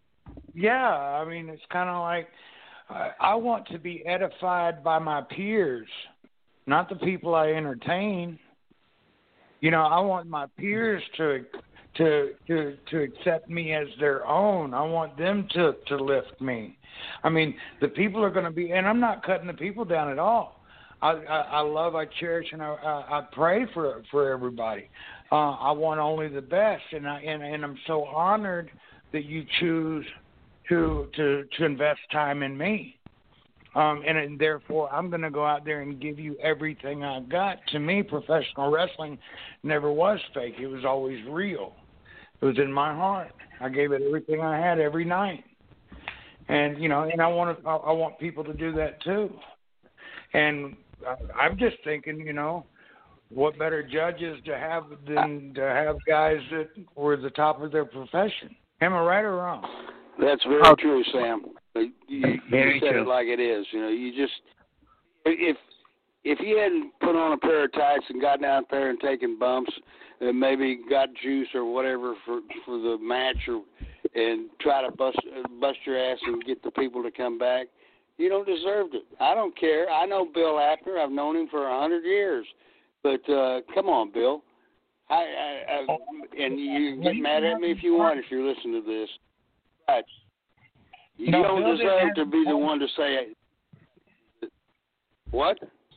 Yeah, I mean, it's kind of like uh, I want to be edified by my peers, not the people I entertain. You know, I want my peers to to to to accept me as their own. I want them to to lift me. I mean, the people are going to be, and I'm not cutting the people down at all. I I, I love, I cherish, and I I, I pray for for everybody. Uh, I want only the best, and I and, and I'm so honored that you choose to to to invest time in me. Um, and, and therefore, I'm going to go out there and give you everything I've got. To me, professional wrestling never was fake. It was always real. It was in my heart. I gave it everything I had every night. And, you know, and I want to, I, I want people to do that too. And I, I'm just thinking, you know, what better judges to have than to have guys that were the top of their profession? Am I right or wrong?
That's very
Oh.
true, Sam. You, you
Very
said
true.
it like it is. You know, you just if if you hadn't put on a pair of tights and gotten out there and taken bumps and maybe got juice or whatever for for the match or and try to bust bust your ass and get the people to come back, you don't deserve it. I don't care. I know Bill Apter. I've known him for a hundred years. But uh, come on, Bill. I, I, I and you can get mad at me if you want if you're listening to this. Right. You
No,
don't
Bill
deserve
didn't
to
have-
be the one to say it. What?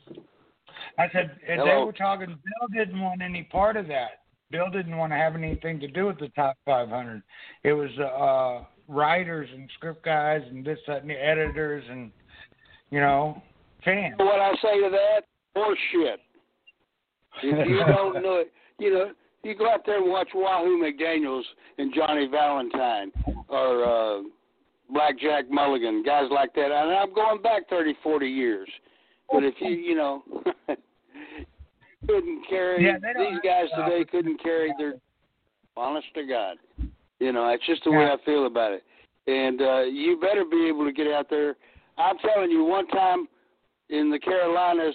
I said, and they
Hello?
were talking, Bill didn't want any part of that. Bill didn't want to have anything to do with the top five hundred. It was uh, writers and script guys and this, that, and the editors and, you know, fans.
What I say to that? Horseshit. If you don't know it, you know, you go out there and watch Wahoo McDaniels and Johnny Valentine or uh, Blackjack Mulligan, guys like that. And I'm going back thirty, forty years. But if you, you know, couldn't carry,
Yeah, they don't
these guys
have-
today couldn't carry their, honest to God. You know, it's just the way
Yeah.
I feel about it. And uh, you better be able to get out there. I'm telling you, one time in the Carolinas,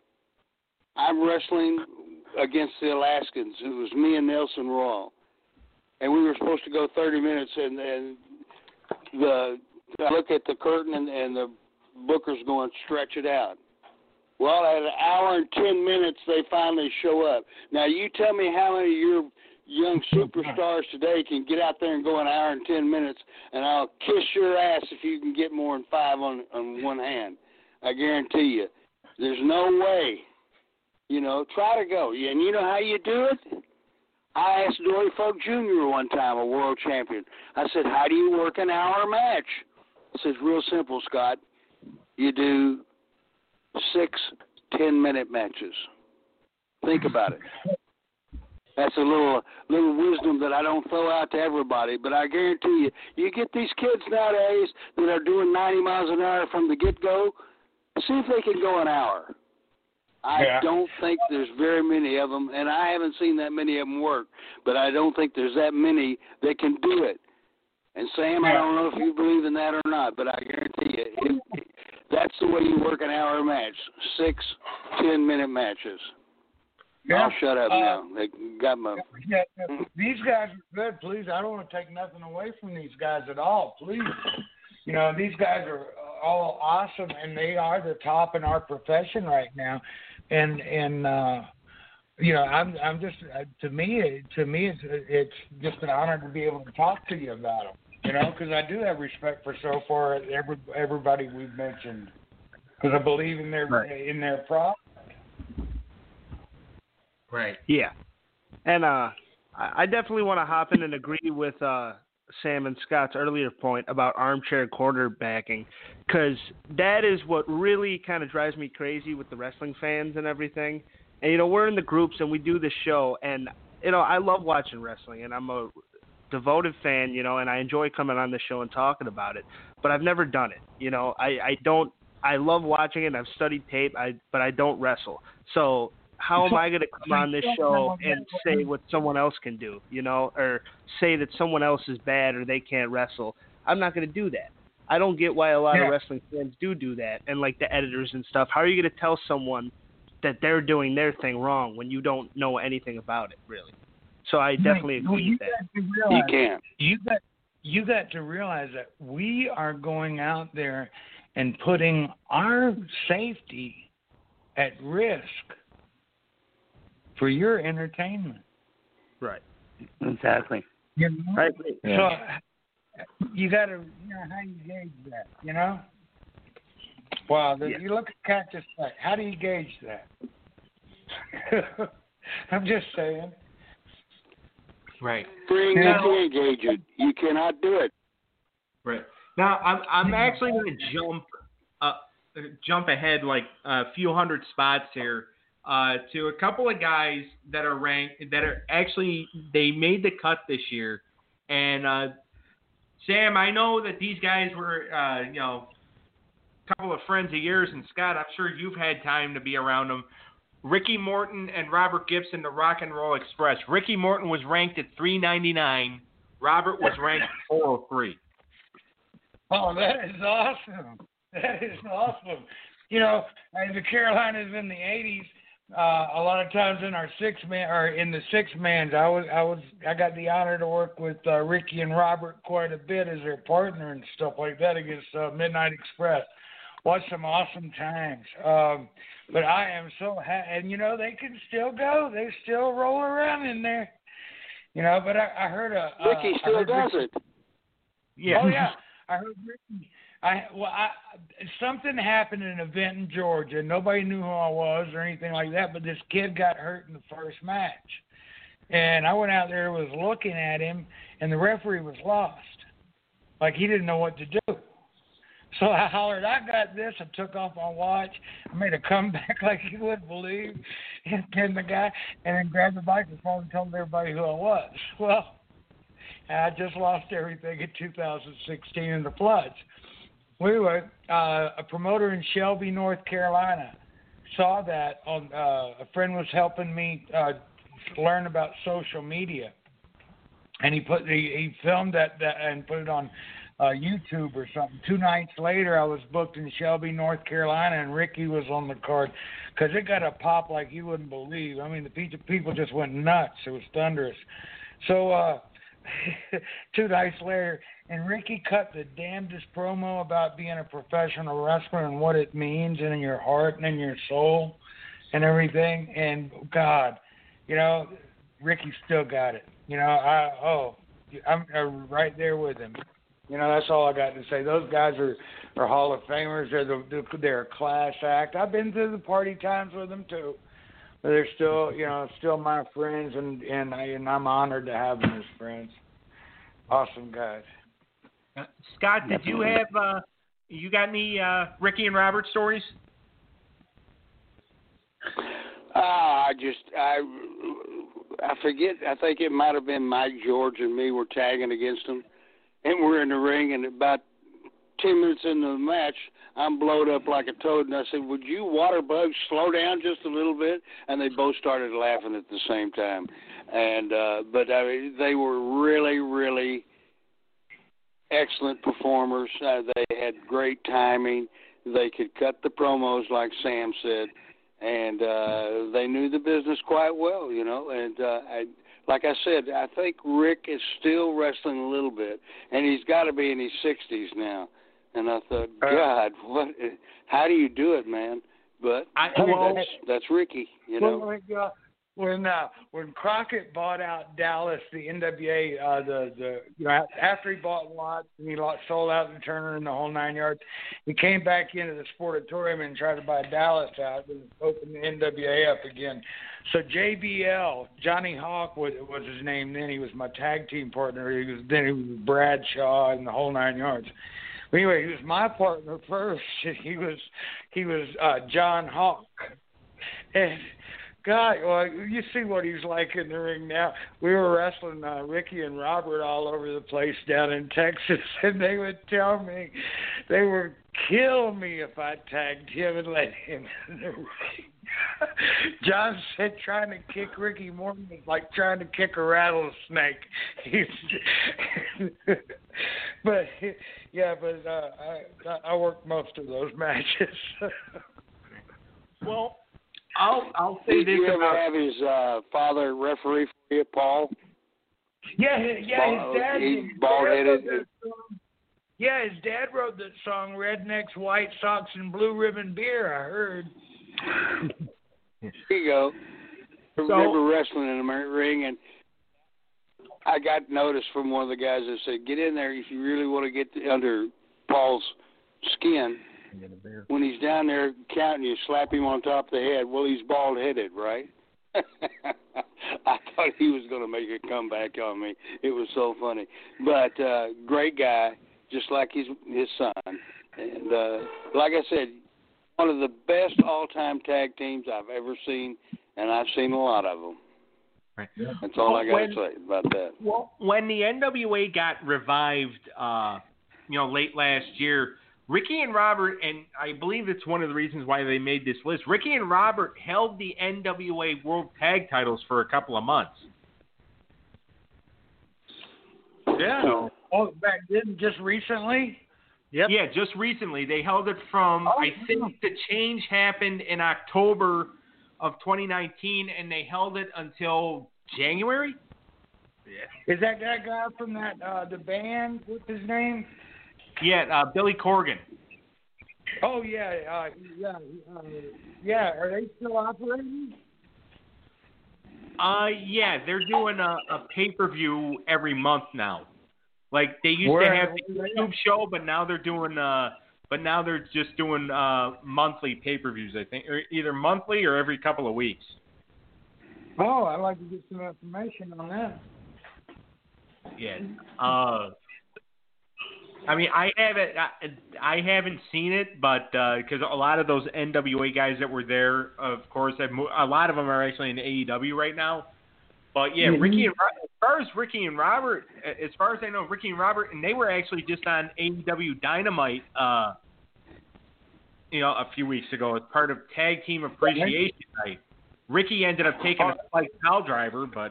I'm wrestling against the Alaskans. It was me and Nelson Raw. And we were supposed to go thirty minutes, and, and the I look at the curtain, and, and the booker's going, stretch it out. Well, at an hour and ten minutes, they finally show up. Now, you tell me how many of your young superstars today can get out there and go an hour and ten minutes, and I'll kiss your ass if you can get more than five on, on one hand. I guarantee you. There's no way. You know, try to go. And you know how you do it? I asked Dory Folk Junior one time, a world champion. I said, how do you work an hour match? He says, real simple, Scott. You do six ten-minute matches. Think about it. That's a little little wisdom that I don't throw out to everybody, but I guarantee you, you get these kids nowadays that are doing ninety miles an hour from the get-go, see if they can go an hour. I
Yeah.
don't think there's very many of them, and I haven't seen that many of them work, but I don't think there's that many that can do it. And Sam, I don't know if you believe in that or not, but I guarantee you, it, that's the way you work an hour match, six ten-minute matches.
Yeah.
I'll shut up
Uh,
now. They got my...
Yeah, these guys are good. Please, I don't want to take nothing away from these guys at all. Please, you know, these guys are all awesome, and they are the top in our profession right now. And and uh, you know, I'm I'm just uh, to me to me it's it's just an honor to be able to talk to you about them. You know, because I do have respect for so far every everybody we've mentioned, because I believe in their
Right.
in their product.
Right.
Yeah. And uh, I I definitely want to hop in and agree with uh, Sam and Scott's earlier point about armchair quarterbacking, because that is what really kind of drives me crazy with the wrestling fans and everything. And, you know, we're in the groups and we do the show, and, you know, I love watching wrestling, and I'm a devoted fan, you know, and I enjoy coming on the show and talking about it, but I've never done it. You know, I, I don't, I love watching it, and I've studied tape, I, but I don't wrestle. So how am I going to come on this show and say what someone else can do, you know, or say that someone else is bad or they can't wrestle? I'm not going to do that. I don't get why a lot
Yeah.
of wrestling fans do do that, and like the editors and stuff. How are you going to tell someone that they're doing their thing wrong when you don't know anything about it, really? So I definitely
Well,
agree
you
with that.
got to
You
realize,
can't.
you got you got to realize that we are going out there and putting our safety at risk for your entertainment.
Right.
Exactly.
You know?
Right.
So you got to, you know, how you gauge that, you know? Wow, the,
Yeah.
you look at Cactus Jack. How do you gauge that? I'm just saying.
Right.
Bring
Now-
you can't gauge it. You cannot do it.
Right. Now I'm I'm actually going to jump uh, jump ahead like a few hundred spots here uh, to a couple of guys that are ranked that are actually they made the cut this year. And uh, Sam, I know that these guys were uh, you know a couple of friends of yours, and Scott, I'm sure you've had time to be around them. Ricky Morton and Robert Gibson, the Rock and Roll Express. Ricky Morton was ranked at three ninety-nine. Robert was ranked at four oh three.
Oh, that is awesome. That is awesome. You know, in the Carolinas in the eighties, uh, a lot of times in our six man or in the six mans, I was I was I got the honor to work with uh, Ricky and Robert quite a bit as their partner and stuff like that against uh, Midnight Express. Watched some awesome times. Um, but I am so happy, and you know they can still go. They still roll around in there. You know, but I, I heard a uh,
Ricky
I
still
heard
does
Ricky,
it.
Yeah.
Oh yeah, I heard Ricky. I well, I something happened in an event in Georgia. Nobody knew who I was or anything like that. But this kid got hurt in the first match, and I went out there, was looking at him, and the referee was lost, like he didn't know what to do. So I hollered, "I got this!" I took off my watch. I made a comeback like you wouldn't believe, and then the guy, and then grabbed the microphone and told everybody who I was. Well, I just lost everything in two thousand sixteen in the floods. We were uh, a promoter in Shelby, North Carolina. Saw that on uh, a friend was helping me uh, learn about social media, and he put he, he filmed that, that and put it on uh, YouTube or something. Two nights later, I was booked in Shelby, North Carolina, and Ricky was on the card because it got a pop like you wouldn't believe. I mean, the people just went nuts. It was thunderous. So. Uh, Two nights later, and Ricky cut the damnedest promo about being a professional wrestler and what it means, and in your heart and in your soul, and everything. And God, you know, Ricky still got it. You know, I oh, I'm, I'm right there with him. You know, that's all I got to say. Those guys are, are Hall of Famers. They're the they're a class act. I've been to the party times with them too. But they're still, you know, still my friends, and and, I, and I'm honored to have them as friends. Awesome guys.
Uh, Scott, did you have uh, you got any uh, Ricky and Robert stories?
Uh, I just I I forget. I think it might have been Mike George and me were tagging against them, and we're in the ring, and about ten minutes into the match, I'm blowed up like a toad, and I said, "Would you water bugs slow down just a little bit?" And they both started laughing at the same time. And uh, but I mean, they were really, really excellent performers. Uh, they had great timing. They could cut the promos, like Sam said, and uh, they knew the business quite well, you know. And uh, I, like I said, I think Rick is still wrestling a little bit, and he's got to be in his sixties now. And I thought, God, what? How do you do it, man? But
I,
well,
that's that's Ricky, you
well,
know.
when uh, when, uh, when Crockett bought out Dallas, the N W A, uh, the the you know after he bought Watts and he sold out the Turner and the whole nine yards, he came back into the Sportatorium and tried to buy Dallas out and open the N W A up again. So J B L, Johnny Hawk was, was his name then. He was my tag team partner. He was then he was Bradshaw and the whole nine yards. But anyway, he was my partner first. He was he was uh, John Hawk. And God, well, you see what he's like in the ring now. We were wrestling uh, Ricky and Robert all over the place down in Texas, and they would tell me they would kill me if I tagged him and let him in the ring. John said trying to kick Ricky Morton was like trying to kick a rattlesnake. But yeah, but uh, I I worked most of those matches.
well, I'll I'll say
Did
this
you ever
about
have his uh, father referee for you, Paul?
Yeah, his, yeah,
Bald-
his dad.
he's
his dad
bald-headed.
wrote that song. Yeah, his dad wrote that song, "Rednecks, White Sox, and Blue Ribbon Beer." I heard.
There you go. I remember wrestling in the ring, and I got notice from one of the guys that said, "Get in there if you really want to get under Paul's skin. When he's down there counting you, slap him on top of the head. Well, he's bald-headed, right?" I thought he was going to make a comeback on me. It was so funny. But uh, great guy, just like his his son. And uh, like I said, one of the best all-time tag teams I've ever seen, and I've seen a lot of them.
Right.
That's all
well,
I got
when,
to say about that.
Well, when the N W A got revived, uh, you know, late last year, Ricky and Robert, and I believe it's one of the reasons why they made this list, Ricky and Robert held the N W A World Tag Titles for a couple of months.
Yeah. So, oh, back then, just recently?
Yep.
Yeah, just recently. They held it from,
oh,
I think the change happened in October of twenty nineteen, and they held it until January?
Yeah. Is that that guy from that uh, the band? What's his name?
Yeah, uh, Billy Corgan.
Oh yeah, uh, yeah, uh, yeah. Are they still operating?
Uh, yeah, they're doing a, a pay-per-view every month now. Like they used
Where,
to have the YouTube show, but now they're doing uh, but now they're just doing uh monthly pay-per-views. I think, or either monthly or every couple of weeks.
Oh, I'd like to get some information on that.
Yeah. Uh. I mean, I haven't, I, I haven't seen it, but because uh, a lot of those N W A guys that were there, of course, have moved, a lot of them are actually in A E W right now. But yeah, mm-hmm. Ricky and as far as Ricky and Robert, as far as I know, Ricky and Robert, and they were actually just on A E W Dynamite, uh, you know, a few weeks ago as part of Tag Team Appreciation Night. Ricky ended up taking a Spike Pile Driver, but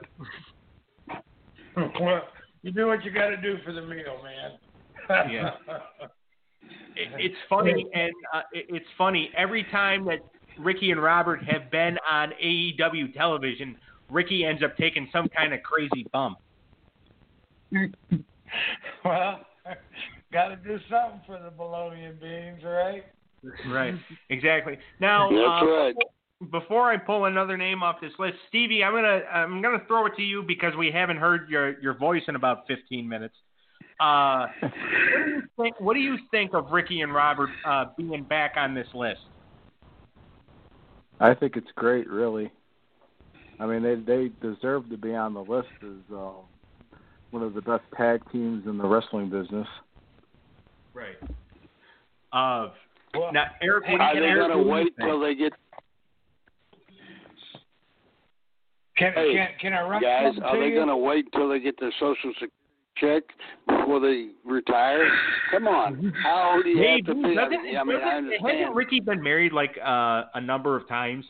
well, you do what you got to do for the meal, man.
Yeah, it, it's funny, and uh, it, it's funny every time that Ricky and Robert have been on A E W television, Ricky ends up taking some kind of crazy bump.
Well, got to do something for the bologna and beans, right?
Right, exactly. Now,
that's
uh,
right.
Before I pull another name off this list, Stevie, I'm gonna I'm gonna throw it to you because we haven't heard your your voice in about fifteen minutes. Uh, what do you think? What do you think of Ricky and Robert uh, being back on this list?
I think it's great, really. I mean, they they deserve to be on the list as uh, one of the best tag teams in the wrestling business.
Right. Uh,
well,
now, Eric, what
are
do you
they
Eric,
gonna wait till they get?
Can
hey,
can can I run
guys?
something
Are
to
they
you?
gonna wait till they get their social security check before they retire? Come on, how old do you
hey,
have to
dude,
be? I
doesn't-
mean, I, mean, I
doesn't-
understand.
Hasn't Ricky been married like uh, a number of times?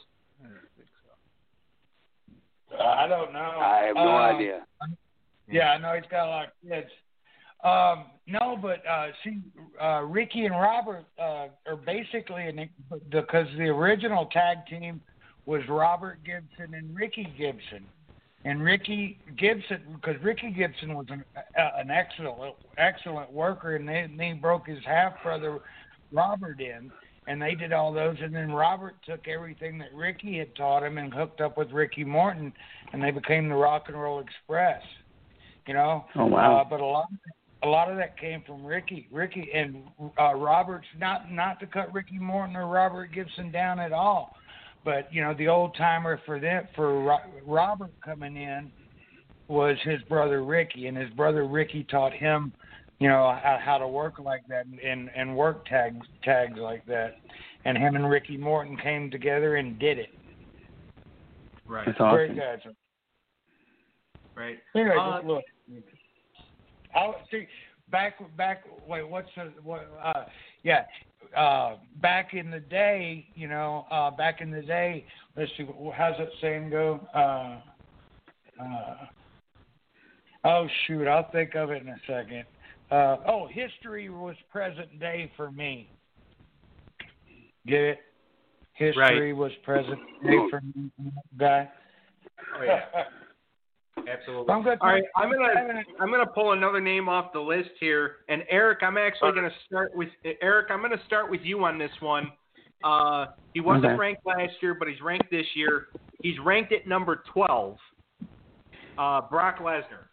I don't know.
I have no
uh,
idea.
Yeah, I know he's got a lot of kids. Um, no, but uh, see, uh, Ricky and Robert uh, are basically an, because the original tag team was Robert Gibson and Ricky Gibson, and Ricky Gibson because Ricky Gibson was an, uh, an excellent excellent worker, and they, and he broke his half brother Robert in, and they did all those, and then Robert took everything that Ricky had taught him and hooked up with Ricky Morton, and they became the Rock and Roll Express. You know,
oh wow!
Uh, but a lot, a lot of that came from Ricky, Ricky and uh, Robert's not not to cut Ricky Morton or Robert Gibson down at all, but you know the old timer for them for Ro- Robert coming in was his brother Ricky, and his brother Ricky taught him, you know, how, how to work like that and and work tags tags like that, and him and Ricky Morton came together and did it.
Right.
That's awesome.
Great guys.
Right.
Anyway,
Uh,
look. I'll see. Back, back. Wait, what's the? What? Uh, yeah. Uh, back in the day, you know. Uh, back in the day. Let's see. How's that saying go? Uh, uh, oh shoot! I'll think of it in a second. Uh, oh, history was present day for me. Get it? History
Right.
was present day for me, guy.
Oh, yeah. Absolutely.
I'm good.
All right, I'm gonna I'm gonna pull another name off the list here, and Eric, I'm actually gonna start with Eric. I'm gonna start with you on this one. Uh, he wasn't
Okay.
ranked last year, but he's ranked this year. He's ranked at number twelve. Uh, Brock Lesnar.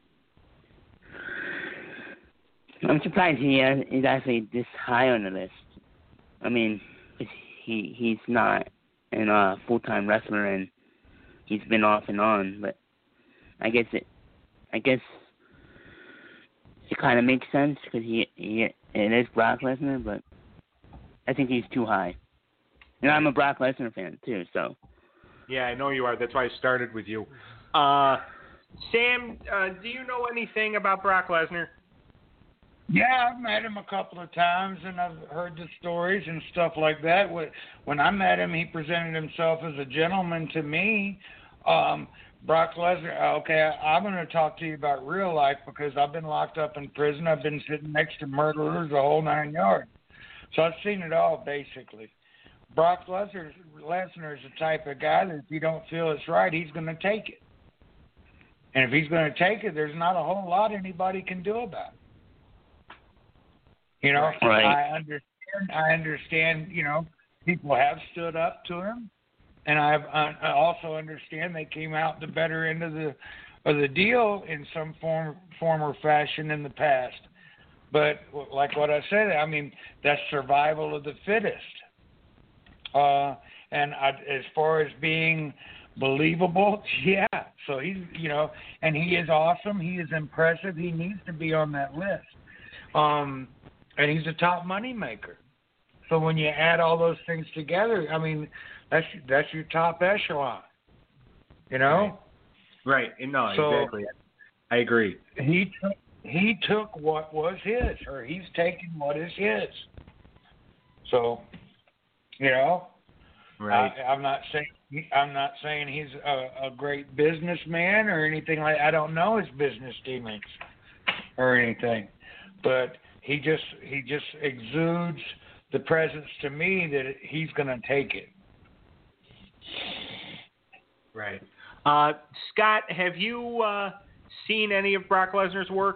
I'm surprised he uh, is actually this high on the list. I mean, he he's not a uh, full-time wrestler, and he's been off and on. But I guess it, I guess it kind of makes sense because he, he it is Brock Lesnar, but I think he's too high. And I'm a Brock Lesnar fan too, so.
Yeah, I know you are. That's why I started with you. Uh, Sam, uh, do you know anything about Brock Lesnar?
Yeah, I've met him a couple of times, and I've heard the stories and stuff like that. When I met him, he presented himself as a gentleman to me. Um, Brock Lesnar, okay, I'm going to talk to you about real life because I've been locked up in prison. I've been sitting next to murderers, the whole nine yards. So I've seen it all, basically. Brock Lesnar, Lesnar is the type of guy that if you don't feel it's right, he's going to take it. And if he's going to take it, there's not a whole lot anybody can do about it. You know,
right.
I understand. I understand. You know, people have stood up to him, and I've, I also understand they came out the better end of the of the deal in some form, form or fashion in the past. But like what I said, I mean, that's survival of the fittest. Uh, and I, as far as being believable, yeah. So he's, you know, and he is awesome. He is impressive. He needs to be on that list. Um, and he's a top money maker. So when you add all those things together, I mean, that's that's your top echelon. You know?
Right. right. No,
so
exactly. I agree.
He took, he took what was his, or he's taking what is his. So, you know,
right.
I, I'm not saying I'm not saying he's a, a great businessman or anything like. I don't know his business dealings or anything, but he just he just exudes the presence to me that he's going to take it.
Right. Uh, Scott, have you uh, seen any of Brock Lesnar's work?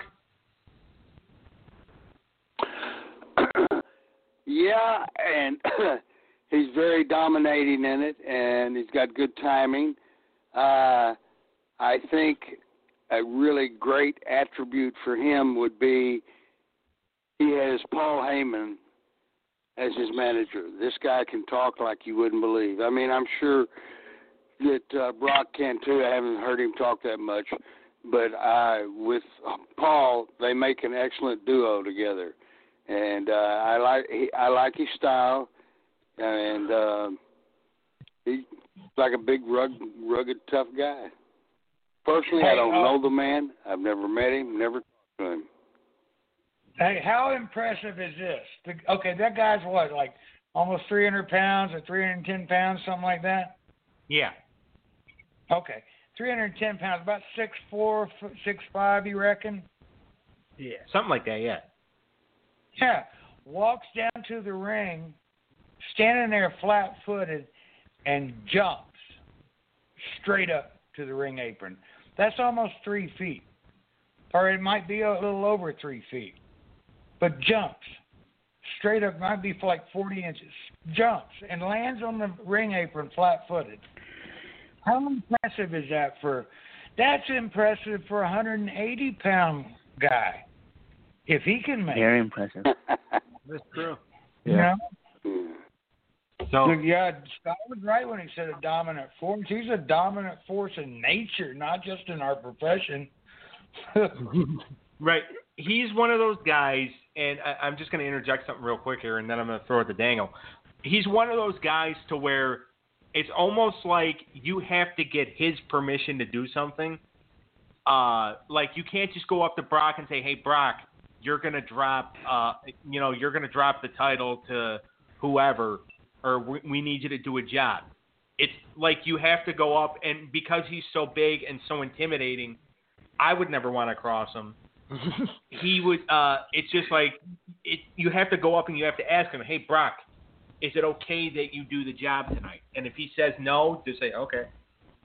Yeah, and he's very dominating in it, and he's got good timing. Uh, I think a really great attribute for him would be he has Paul Heyman as his manager. This guy can talk like you wouldn't believe. I mean, I'm sure that uh, Brock can too. I haven't heard him talk that much, but uh, with Paul, they make an excellent duo together, and uh, I like he, I like his style, and uh, he's like a big, rugged, rugged, tough guy. Personally, I don't know the man. I've never met him, never talked to him.
Hey, how impressive is this? The, okay, that guy's what, like almost three hundred pounds or three hundred ten pounds, something like that?
Yeah.
Okay, three hundred ten pounds, about six four, six five, you reckon?
Yeah, something like that, yeah.
Yeah, walks down to the ring, standing there flat-footed, and jumps straight up to the ring apron. That's almost three feet, or it might be a little over three feet. But jumps straight up, might be for like forty inches, jumps and lands on the ring apron flat-footed. How impressive is that for? That's impressive for a one hundred eighty pound guy, if he can make.
Very impressive.
That's true.
Yeah.
You know?
So
yeah, Scott was right when he said a dominant force. He's a dominant force in nature, not just in our profession.
right. He's one of those guys, and I, I'm just going to interject something real quick here, and then I'm going to throw it to Dangle. He's one of those guys to where it's almost like you have to get his permission to do something. Uh, like you can't just go up to Brock and say, "Hey, Brock, you're going to drop, uh, you know, you're going to drop the title to whoever, or we, we need you to do a job." It's like you have to go up, and because he's so big and so intimidating, I would never want to cross him. he would. Uh, it's just like it. You have to go up and you have to ask him, "Hey, Brock, is it okay that you do the job tonight?" And if he says no, just say okay.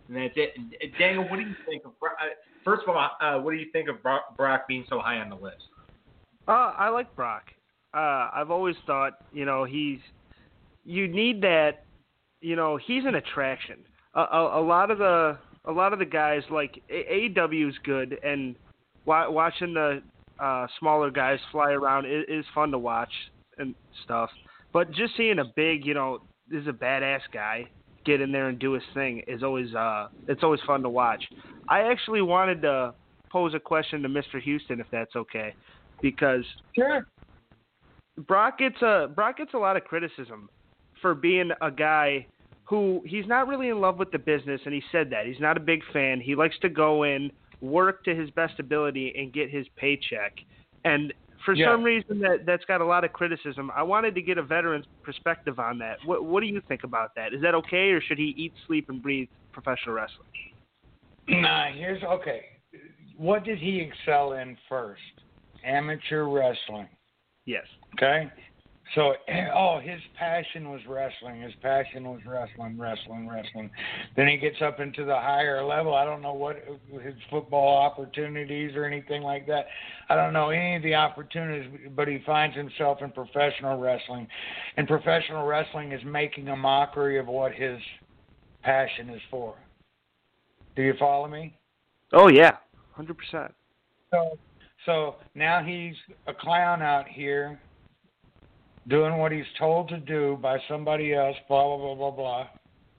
And that's it. Daniel, what do you think of Brock? First of all, uh, what do you think of Brock, Brock being so high on the list?
Uh, I like Brock. Uh, I've always thought, you know, he's you need that. You know, he's an attraction. A, a, a lot of the a lot of the guys like A E W is good, and wa- watching the uh, smaller guys fly around is, is fun to watch and stuff. But just seeing a big, you know, this is a badass guy get in there and do his thing is always uh, it's always fun to watch. I actually wanted to pose a question to Mister Houston, if that's okay, because
Sure.
Brock gets a Brock gets a lot of criticism for being a guy who he's not really in love with the business, and he said that. He's not a big fan. He likes to go in, work to his best ability, and get his paycheck. And for
Yeah.
some reason, that, that's got a lot of criticism. I wanted to get a veteran's perspective on that. What, what do you think about that? Is that okay, or should he eat, sleep, and breathe professional wrestling?
Nah, here's, okay. What did he excel in first? Amateur wrestling.
Yes.
Okay? So, oh, his passion was wrestling. His passion was wrestling, wrestling, wrestling. Then he gets up into the higher level. I don't know what his football opportunities or anything like that. I don't know any of the opportunities, but he finds himself in professional wrestling. And professional wrestling is making a mockery of what his passion is for. Do you follow me?
Oh, yeah, one hundred percent.
So, so now he's a clown out here doing what he's told to do by somebody else, blah, blah, blah, blah, blah.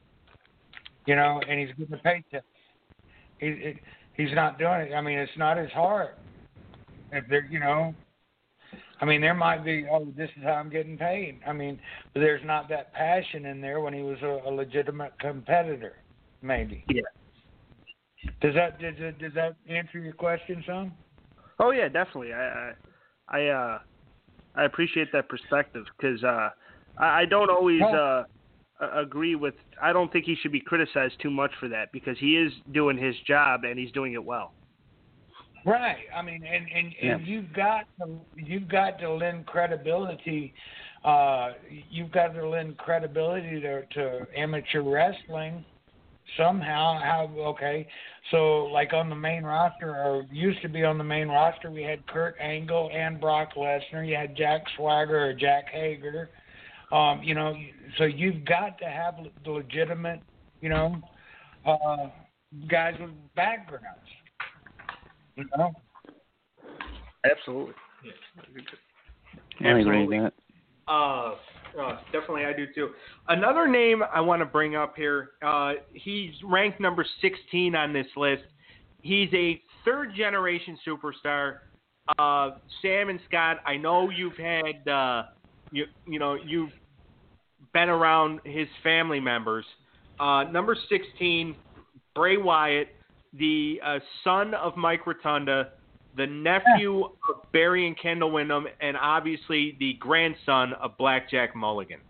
You know, and he's getting a paycheck. He, he's not doing it. I mean, it's not his heart. If there, you know, I mean, there might be, oh, this is how I'm getting paid. I mean, but there's not that passion in there when he was a, a legitimate competitor, maybe.
Yeah.
Does that does, does that answer your question, son?
Oh, yeah, definitely. I, I, I uh, I appreciate that perspective because uh, I, I don't always uh, agree with. I don't think he should be criticized too much for that because he is doing his job and he's doing it well.
Right. I mean, and, and,
Yeah.
and you've got to, you've got to lend credibility. Uh, you've got to lend credibility to, to amateur wrestling somehow. How okay? So, like on the main roster, or used to be on the main roster, we had Kurt Angle and Brock Lesnar. You had Jack Swagger or Jack Hager. Um, you know, so you've got to have the legitimate, you know, uh, guys with backgrounds. You know?
Absolutely.
I agree with that.
Uh, uh, definitely, I do too. Another name I want to bring up here. Uh, he's ranked number sixteen on this list. He's a third-generation superstar. Uh, Sam and Scott, I know you've had, uh, you you know, you've been around his family members. Uh, number sixteen, Bray Wyatt, the uh, son of Mike Rotunda, the nephew of Barry and Kendall Windham, and obviously the grandson of Blackjack Mulligan.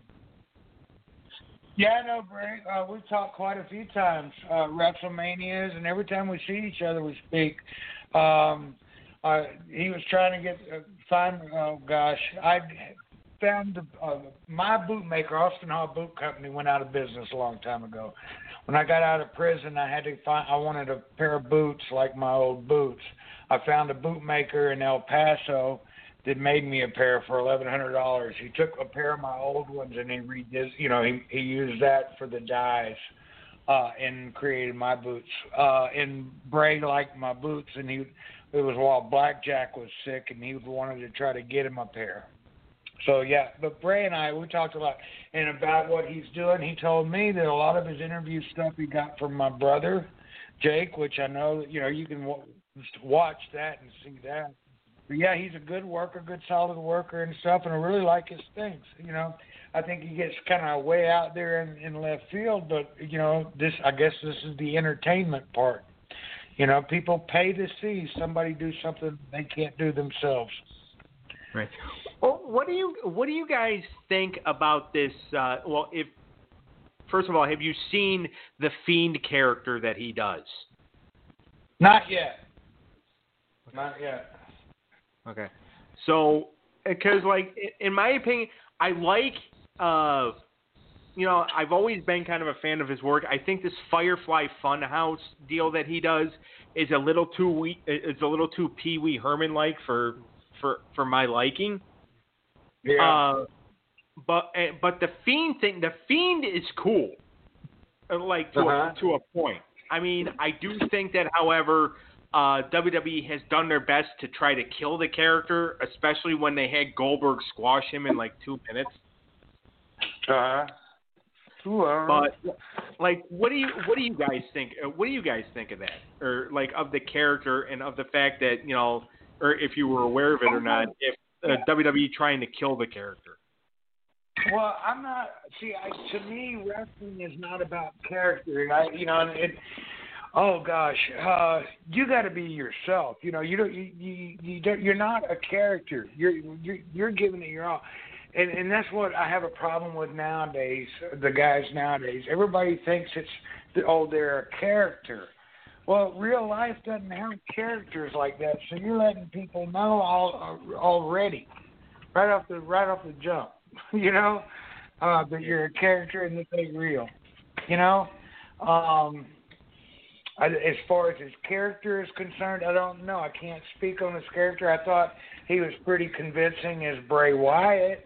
Yeah, I know, Bray. Uh, we've talked quite a few times, uh, WrestleManias, and every time we see each other, we speak. Um, uh, he was trying to get, uh, find, oh gosh, I found the, uh, my bootmaker, Austin Hall Boot Company, went out of business a long time ago. When I got out of prison, I had to find, I wanted a pair of boots like my old boots. I found a bootmaker in El Paso that made me a pair for eleven hundred dollars. He took a pair of my old ones and he redid, you know, he he used that for the dyes, uh, and created my boots. Uh, and Bray liked my boots, and he it was while Blackjack was sick, and he wanted to try to get him a pair. So yeah, but Bray and I, we talked a lot and about what he's doing. He told me that a lot of his interview stuff he got from my brother, Jake, which I know, you know, you can w- watch that and see that. But yeah, he's a good worker, good solid worker and stuff, and I really like his things. You know, I think he gets kind of way out there in, in left field, but you know, this I guess this is the entertainment part. You know, people pay to see somebody do something they can't do themselves.
Right. Well, what do you what do you guys think about this? Uh, well, if first of all, have you seen the Fiend character that he does?
Not yet. Not yet.
Okay. So, because like in my opinion, I like uh, you know, I've always been kind of a fan of his work. I think this Firefly Funhouse deal that he does is a little too we it's a little too Pee Wee Herman like for for for my liking.
Yeah.
Uh, but but the Fiend thing, the Fiend is cool, like to
uh-huh.
a to a point. I mean, I do think that, however, uh, W W E has done their best to try to kill the character, especially when they had Goldberg squash him in like two minutes.
Uh-huh.
But like, what do you what do you guys think? What do you guys think of that, or like of the character and of the fact that, you know, or if you were aware of it or not, if uh, W W E trying to kill the character?
Well, I'm not. See, I, to me, wrestling is not about character. I, you know, and it. Oh gosh, uh, you got to be yourself. You know, you don't. You you, you don't, you're not a character. You're you're you're giving it your all. And and that's what I have a problem with nowadays. The guys nowadays, everybody thinks it's oh they're a character. Well, real life doesn't have characters like that. So you're letting people know all already, right off the right off the jump. You know, uh, that you're a character and that they're real. You know, um, I, as far as his character is concerned, I don't know. I can't speak on his character. I thought he was pretty convincing as Bray Wyatt.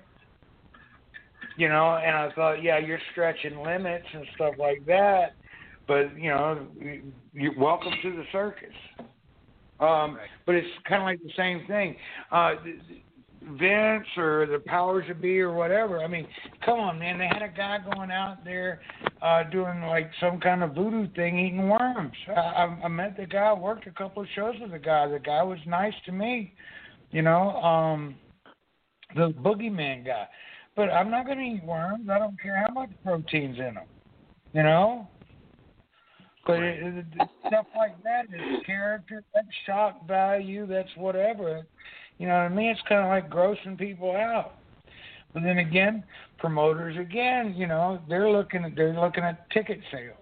You know, and I thought, yeah, you're stretching limits and stuff like that, but, you know, you're welcome to the circus. Um, but it's kind of like the same thing. Uh, Vince or the powers that be or whatever, I mean, come on, man. They had a guy going out there uh, doing, like, some kind of voodoo thing, eating worms. I, I, I met the guy, worked a couple of shows with the guy. The guy was nice to me, you know, um, the boogeyman guy. But I'm not going to eat worms. I don't care how much protein's in them, you know? But it, it, it, stuff like that is character, that's shock value, that's whatever. You know what I mean? It's kind of like grossing people out. But then again, promoters again, you know, they're looking at they're looking at ticket sales.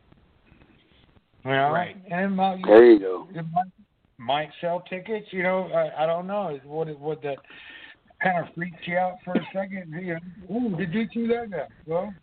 You know?
Right.
And it might,
There you go.
It might, might sell tickets, you know, I, I don't know. What what that kind of freaks you out for a second. You know, ooh, did you see that guy? Well,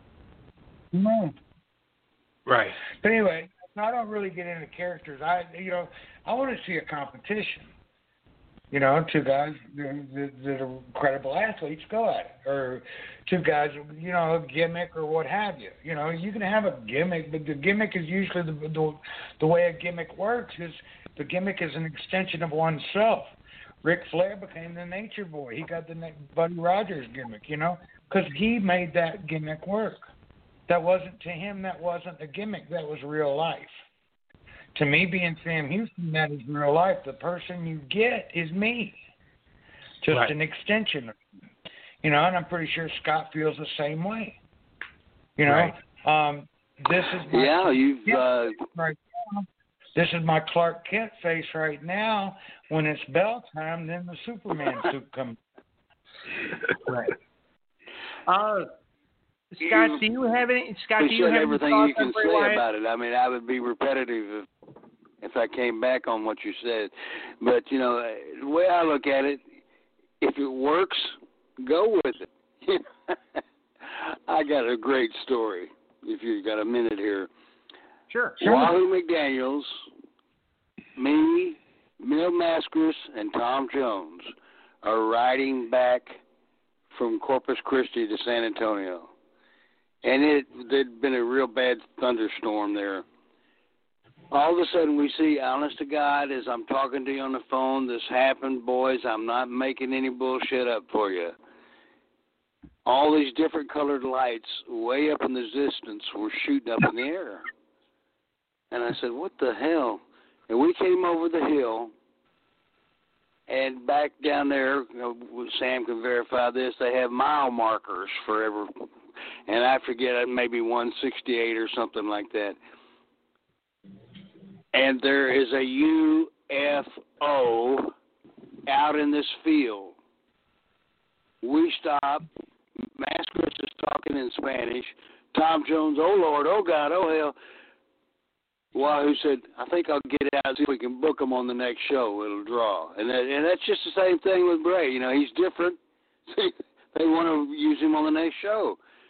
no.
Right.
But anyway, I don't really get into characters. I, you know, I want to see a competition. You know, two guys that, that are credible athletes go at it, or two guys, you know, a gimmick or what have you. You know, you can have a gimmick, but the gimmick is usually the the, the way a gimmick works is the gimmick is an extension of oneself. Ric Flair became the Nature Boy. He got the Buddy Rogers gimmick, you know, because he made that gimmick work. That wasn't, to him, that wasn't a gimmick. That was real life. To me, being Sam Houston, that is real life. The person you get is me. Just
right.
an extension. You know, and I'm pretty sure Scott feels the same way. You know,
right.
um, this is my,
yeah, you've
yeah,
uh,
right now, this is my Clark Kent face right now. When it's bell time, then the Superman suit comes.
Right. Uh, Scott, do you have any? Scott, do you
said
have
everything
any
you can say
Wyatt?
about it. I mean, I would be repetitive if if I came back on what you said. But you know, the way I look at it, if it works, go with it. I got a great story. If you got a minute here.
Sure.
Wahoo McDaniels, me, Mil Mascaris, and Tom Jones are riding back from Corpus Christi to San Antonio. And it there'd been a real bad thunderstorm there. All of a sudden we see, honest to God, as I'm talking to you on the phone, this happened, boys. I'm not making any bullshit up for you. All these different colored lights way up in the distance were shooting up in the air. And I said, what the hell? And we came over the hill, and back down there, you know, Sam can verify this, they have mile markers for every, and I forget, maybe one sixty-eight or something like that. And there is a U F O out in this field. We stop. Mascaris is talking in Spanish. Tom Jones, oh, Lord, oh, God, oh, hell. Wahoo said, I think I'll get out and see if we can book him on the next show. It'll draw. And that, and that's just the same thing with Bray. You know, he's different. They want to use him on the next show.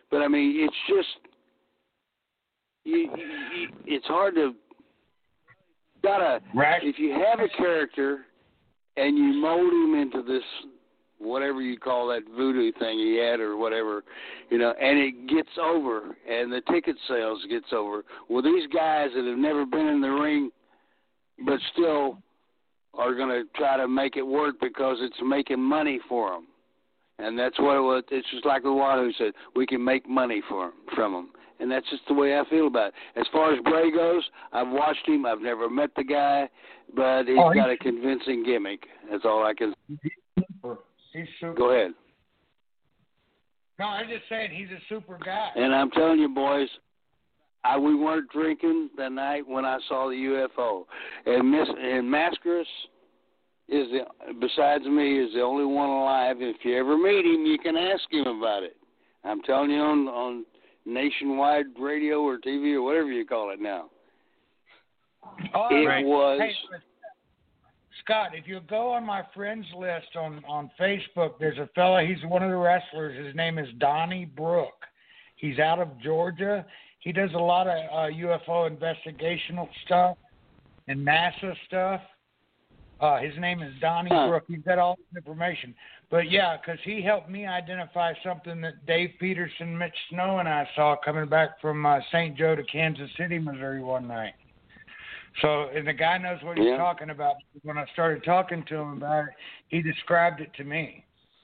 But I mean, it's just you, you, it's hard to gotta
Right.
if you have a character and you mold him into this whatever you call that voodoo thing he had or whatever, you know, and it gets over and the ticket sales gets over. Well, these guys that have never been in the ring but still are going to try to make it work because it's making money for them. And that's what it was. It's just like the Wahoo said, we can make money for 'em, from them. And that's just the way I feel about it. As far as Bray goes, I've watched him. I've never met the guy, but he's
Oh,
got a convincing gimmick. That's all I can
Super. He's super.
Go ahead.
No, I'm just saying he's a super guy.
And I'm telling you, boys, I, we weren't drinking the night when I saw the U F O. And Miss and Mascaras is the besides me is the only one alive. If you ever meet him, you can ask him about it. I'm telling you on on nationwide radio or T V or whatever you call it now.
Oh,
It
right.
was.
Hey, Scott, if you go on my friends list on, on Facebook, there's a fella, he's one of the wrestlers. His name is Donnie Brook. He's out of Georgia. He does a lot of uh, U F O investigational stuff and NASA stuff. Uh, his name is Donnie
huh.
Brook. He's got all this information. But, yeah, because he helped me identify something that Dave Peterson, Mitch Snow, and I saw coming back from uh, Saint Joe to Kansas City, Missouri one night. So, and the guy knows what he's
Yeah.
talking about. When I started talking to him about it, he described it to me.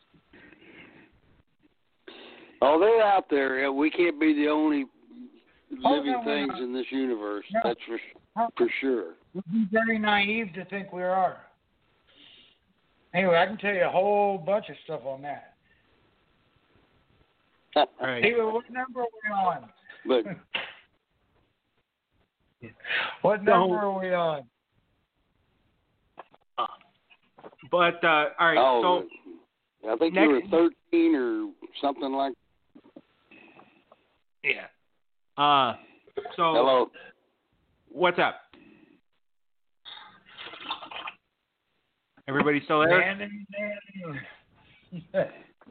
Oh, they're out there. We can't be the only
Oh,
living
no, we're
things
not.
in this universe.
No.
That's for for sure.
We'd be very naive to think we are. Anyway, I can tell you a whole bunch of stuff on that.
Right.
Anyway, what number are we on?
But
What number are we on?
Uh, but uh, all right.
oh,
so
I think
next-
you were thirteen or something like.
yeah. Uh, so
Hello.
what's up? Everybody still there?
Danny, Danny.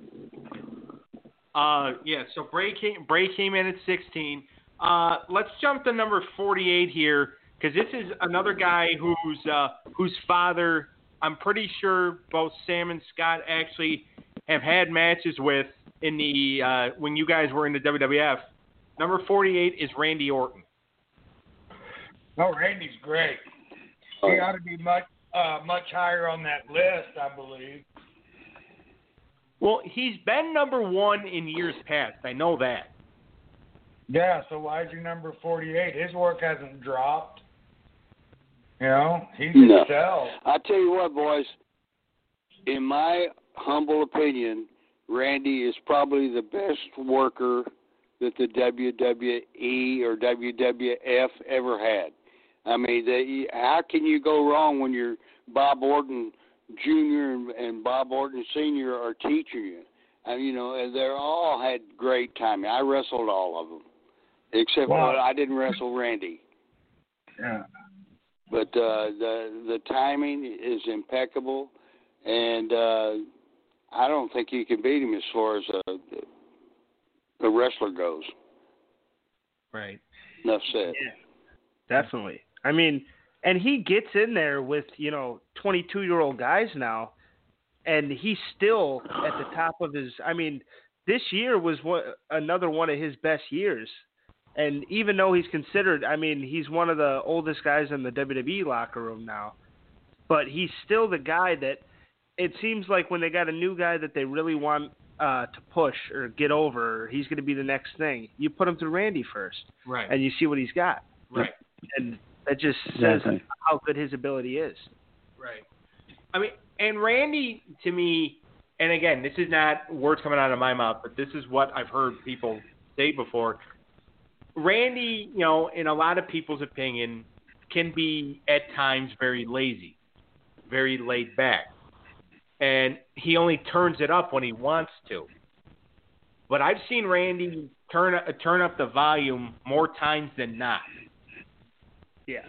Uh, yeah. So Bray came, Bray came in at sixteen. Uh, let's jump to number forty-eight here because this is another guy whose uh, whose father I'm pretty sure both Sam and Scott actually have had matches with in the uh, when you guys were in the W W F. Number forty-eight is Randy Orton.
Oh, Randy's great. He ought to be much uh, much higher on that list, I believe.
Well, he's been number one in years past. I know that.
Yeah, so why is he number forty-eight? His work hasn't dropped. You know, he's
No.
excelled.
I tell you what, boys. In my humble opinion, Randy is probably the best worker that the W W E or W W F ever had. I mean, they, how can you go wrong when you're Bob Orton Junior and, and Bob Orton Senior are teaching you? And, you know, and they're all had great timing. I wrestled all of them, except
Wow.
for I didn't wrestle Randy.
Yeah.
But uh, the the timing is impeccable, and uh, I don't think you can beat him as far as a, a wrestler goes.
Right.
Enough said.
Yeah, definitely. I mean, and he gets in there with, you know, twenty-two-year-old guys now, and he's still at the top of his – I mean, this year was one, another one of his best years. And even though he's considered – I mean, he's one of the oldest guys in the W W E locker room now, but he's still the guy that it seems like when they got a new guy that they really want uh, to push or get over, or he's going to be the next thing, you put him through Randy first,
Right.
and you see what he's got.
Right.
And that just says
Exactly.
how good his ability is.
Right. I mean, and Randy, to me, and again, this is not words coming out of my mouth, but this is what I've heard people say before. Randy, you know, in a lot of people's opinion, can be at times very lazy, very laid back. And he only turns it up when he wants to. But I've seen Randy turn turn up the volume more times than not.
Yeah.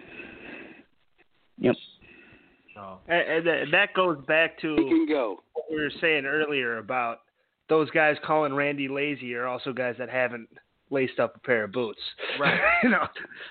Yep.
So,
And, and that- that goes back to
He can go.
what we were saying earlier about those guys calling Randy lazy are also guys that haven't laced up a pair of boots.
Right.
You know.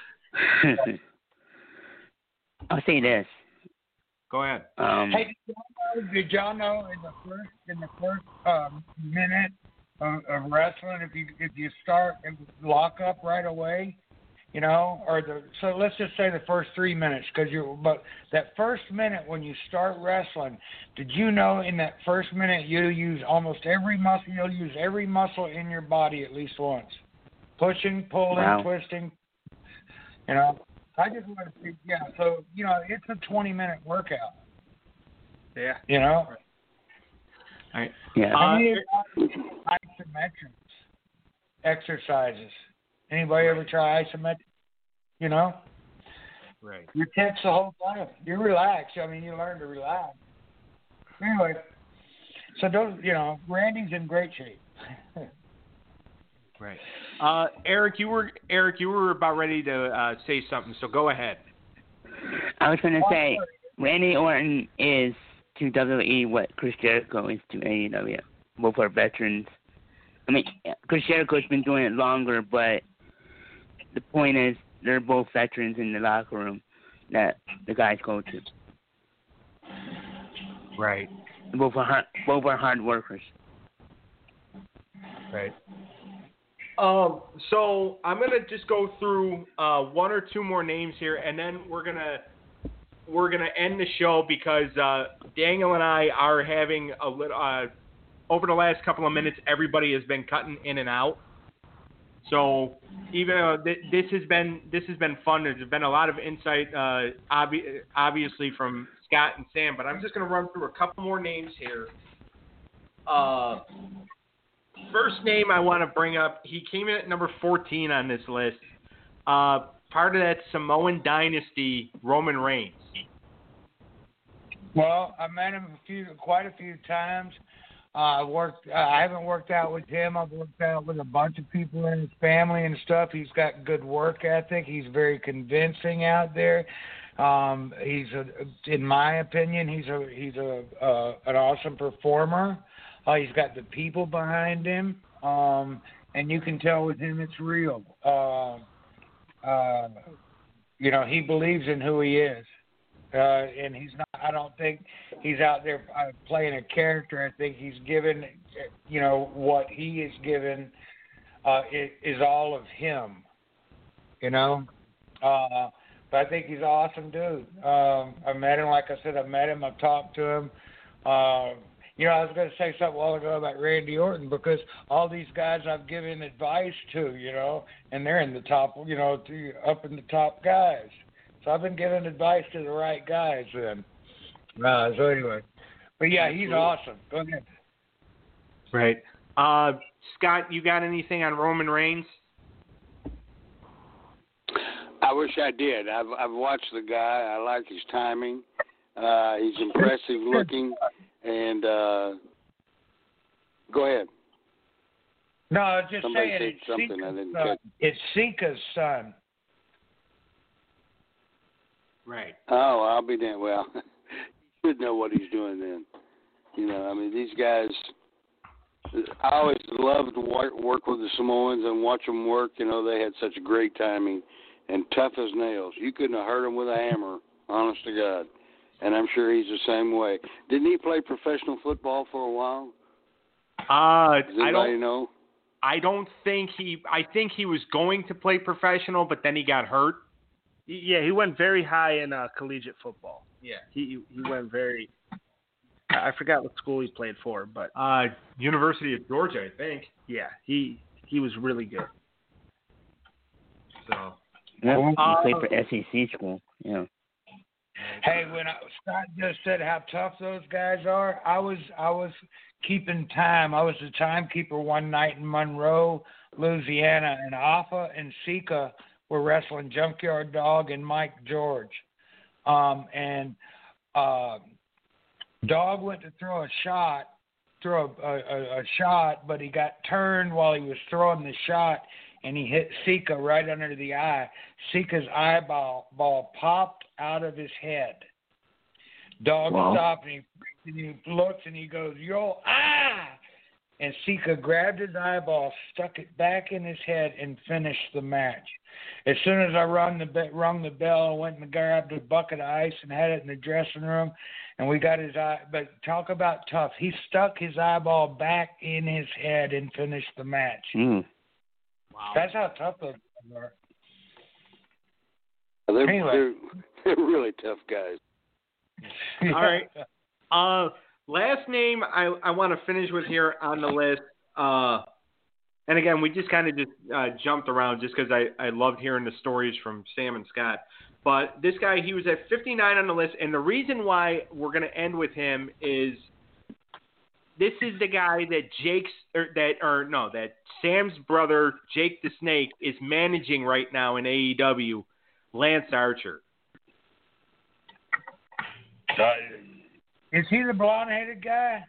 I'll say this.
Go ahead.
Um,
Hey, did y'all know, did y'all know in the first in the first um, minute of, of wrestling, if you if you start and lock up right away, you know, or the so let's just say the first three minutes, because you but that first minute when you start wrestling, did you know in that first minute you use almost every muscle, you'll use every muscle in your body at least once, pushing, pulling,
Wow.
twisting, you know. I just want to see, yeah. So you know, it's a twenty-minute workout.
Yeah.
You know.
All right.
yeah.
Uh,
How many isometrics exercises? Anybody ever try isometrics? You know,
Right.
you tense the whole time. You relax. I mean, you learn to relax. Anyway, so don't you know? Randy's in great shape.
Right. Uh, Eric, you were Eric, you were about ready to uh, say something, so go ahead.
I was going to say, Randy Orton is to W W E what Chris Jericho is to A E W. Both are veterans. I mean, Chris Jericho's been doing it longer, but the point is they're both veterans in the locker room that the guys go to.
Right.
Both are hard, both are hard workers.
Right. Um, so I'm gonna just go through uh, one or two more names here, and then we're gonna we're gonna end the show because uh, Daniel and I are having a little. Uh, over the last couple of minutes, everybody has been cutting in and out. So even uh, th- this has been this has been fun. There's been a lot of insight, uh, obvi- obviously from Scott and Sam. But I'm just gonna run through a couple more names here. Uh, First name I want to bring up, he came in at number fourteen on this list. Uh, part of that Samoan dynasty, Roman Reigns.
Well, I met him a few, quite a few times. Uh, I worked. Uh, I haven't worked out with him. I've worked out with a bunch of people in his family and stuff. He's got good work ethic. He's very convincing out there. Um, he's, a, in my opinion, he's a he's a uh, an awesome performer. Uh, he's got the people behind him, um, and you can tell with him it's real. Uh, uh, you know, he believes in who he is, uh, and he's not. I don't think he's out there uh, playing a character. I think he's given, you know, what he is given uh, is, is all of him. You know, uh, but I think he's an awesome dude. Um, I met him, like I said, I met him. I've talked to him. Uh, You know, I was going to say something a while ago about Randy Orton because all these guys I've given advice to, you know, and they're in the top, you know, to, up in the top guys. So I've been giving advice to the right guys then. Uh, so anyway, but yeah, he's awesome. Go ahead.
Right. Uh, Scott, you got anything on Roman Reigns?
I wish I did. I've I've watched the guy. I like his timing. Uh, he's impressive looking. And uh, go ahead.
No, I was just
Somebody
saying
said
it's
something I
Sika's
didn't
son.
catch.
It's Sika's son.
Right.
Oh, I'll be damned. Well, he should know what he's doing then. You know, I mean, these guys. I always loved to work with the Samoans and watch them work. You know, they had such great timing and tough as nails. You couldn't have hurt them with a hammer, honest to God. And I'm sure he's the same way. Didn't he play professional football for a while?
Uh,
Does
I
anybody
don't.
know?
I don't think he. I think he was going to play professional, but then he got hurt.
Yeah, he went very high in uh, collegiate football.
Yeah.
He he went very. I forgot what school he played for, but
Uh, University of Georgia, I think.
yeah, he he was really good.
So.
Yeah, he
Uh,
played for S E C school. Yeah.
Hey, when I, Scott just said how tough those guys are, I was I was keeping time. I was the timekeeper one night in Monroe, Louisiana, and Alpha and Sika were wrestling Junkyard Dog and Mike George. Um, and uh, Dog went to throw a shot, throw a, a, a shot, but he got turned while he was throwing the shot, and he hit Sika right under the eye. Sika's eyeball ball popped out of his head. Dog
Wow.
stopped and he, and he looks and he goes, yo, ah! and Sika grabbed his eyeball, stuck it back in his head, and finished the match. As soon as I rung the, be- rung the bell, I went and grabbed a bucket of ice and had it in the dressing room, and we got his eye. But talk about tough. He stuck his eyeball back in his head and finished the match.
Mm.
Wow.
That's how tough those guys are.
They're,
Anyway.
they're, they're really tough guys.
All right. Uh, last name I, I want to finish with here on the list. Uh, and again, we just kind of just uh, jumped around just because I, I loved hearing the stories from Sam and Scott. But this guy, he was at fifty-nine on the list. And the reason why we're going to end with him is this is the guy that Jake's, or that, or no, that Sam's brother, Jake the Snake, is managing right now in A E W, Lance Archer.
Uh, is he the blonde-headed guy?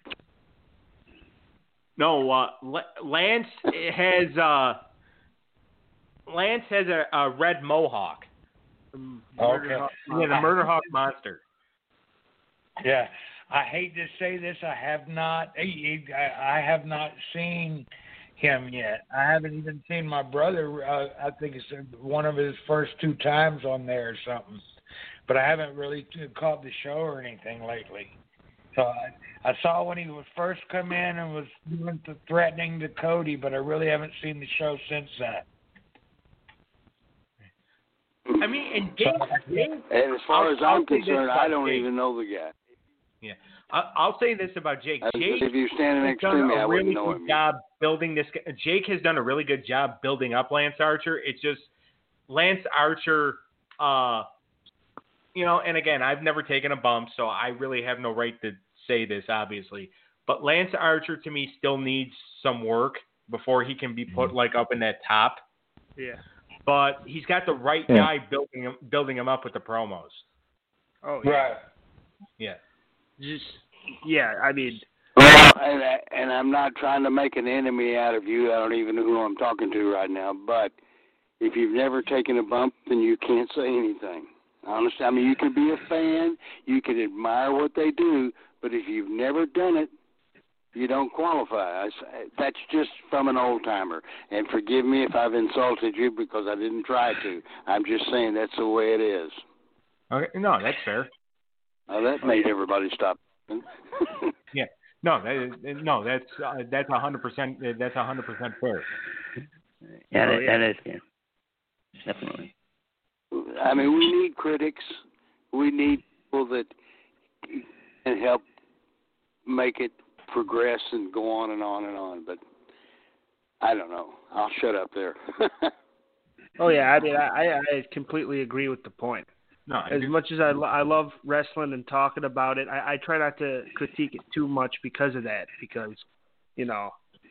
No, uh, L- Lance has uh, Lance has a, a red mohawk.
Okay.
Yeah, the Murder Hawk monster.
Yeah, I hate to say this. I have not. I have not seen him yet. I haven't even seen my brother. Uh, I think it's one of his first two times on there or something. But I haven't really caught the show or anything lately. So I, I saw when he was first come in and was doing the threatening to Cody, but I really haven't seen the show since that.
I mean, and Jake, Jake
And as far
I'll-
as I'm
I'll say this
concerned,
about
I don't
Jake.
even know the guy.
Yeah, I, I'll say this about Jake.
I-
Jake
if you're standing
has
next to
done
me, I
a
wouldn't
really
know
good
him.
job building this. guy. Jake has done a really good job building up Lance Archer. It's just Lance Archer. Uh, you know, and again, I've never taken a bump, so I really have no right to say this, obviously. But Lance Archer, to me, still needs some work before he can be put like up in that top.
Yeah.
But he's got the right
Yeah.
guy building him, building him up with the promos.
Oh, yeah.
Right.
Yeah.
Just, yeah, I mean,
Well, and, I- and I'm not trying to make an enemy out of you. I don't even know who I'm talking to right now. But if you've never taken a bump, then you can't say anything. Honestly, I mean, you can be a fan, you can admire what they do, but if you've never done it, you don't qualify. I, that's just from an old timer. And forgive me if I've insulted you because I didn't try to. I'm just saying that's the way it is.
Okay. No, that's fair.
Now, that made everybody stop.
Yeah. No, that is, no, that's uh, that's a hundred percent. That's a hundred percent fair.
Yeah,
Oh,
that,
yeah.
that is good. Definitely.
I mean, we need critics. We need people that can help make it progress and go on and on and on. But I don't know. I'll shut up there.
oh yeah, I mean, I, I completely agree with the point.
No, I
As
do-
much as I, lo- I love wrestling and talking about it, I, I try not to critique it too much because of that. Because, you know,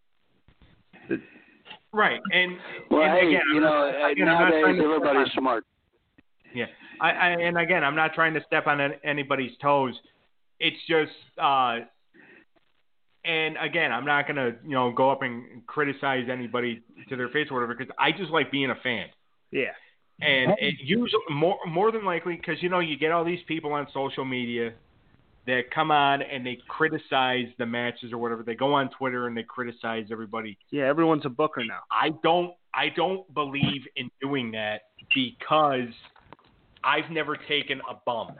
the,
right. And,
well,
and
hey,
again,
you
I'm
know,
not- again, I'm not
nowadays
trying to step
everybody's
on-
smart.
Yeah. I, I and again, I'm not trying to step on an- anybody's toes. It's just, uh, and again, I'm not gonna, you know, go up and criticize anybody to their face or whatever because I just like being a fan.
yeah.
And it usually more more than likely, because you know you get all these people on social media that come on and they criticize the matches or whatever. They go on Twitter and they criticize everybody.
Yeah, everyone's a booker now.
I don't I don't believe in doing that because I've never taken a bump,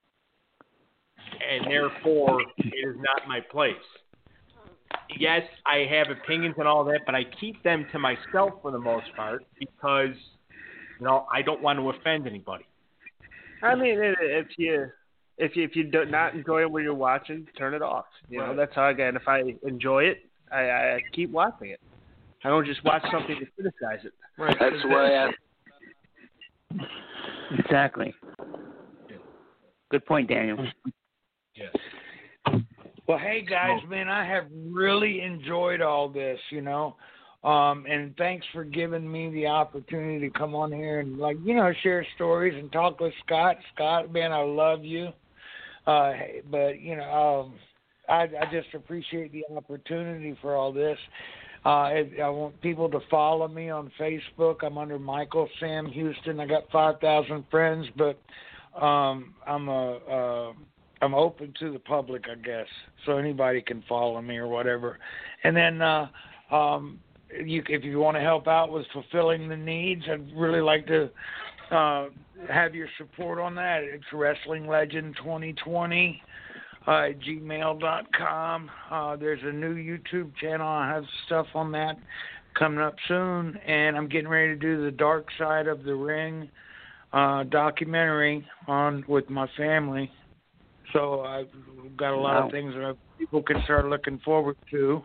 and therefore it is not my place. Yes, I have opinions and all that, but I keep them to myself for the most part because. You know, I don't want to offend anybody.
I mean, i- if you if you if you do not enjoy what you're watching, turn it off. You know,
Right.
that's how I get. If I enjoy it, I, I keep watching it. I don't just watch something to criticize it.
Right.
That's the way I.
Exactly. Good point, Daniel.
Yes.
Well, hey guys, man, I have really enjoyed all this, you know, um, and thanks for giving me the opportunity to come on here and, like, you know, share stories and talk with Scott. Scott, man, I love you, uh, but you know, um, I, I just appreciate the opportunity for all this. Uh, I, I want people to follow me on Facebook. I'm under Michael Sam Houston. I got five thousand friends, but um, I'm a. Uh, I'm open to the public, I guess, so anybody can follow me or whatever. And then uh, um, you, if you want to help out with fulfilling the needs, I'd really like to uh, have your support on that. It's Wrestling Legend twenty twenty uh, at gmail dot com. Uh, there's a new YouTube channel. I have stuff on that coming up soon, and I'm getting ready to do the Dark Side of the Ring uh, documentary on with my family. So I've got a lot
wow.
of things that people can start looking forward to.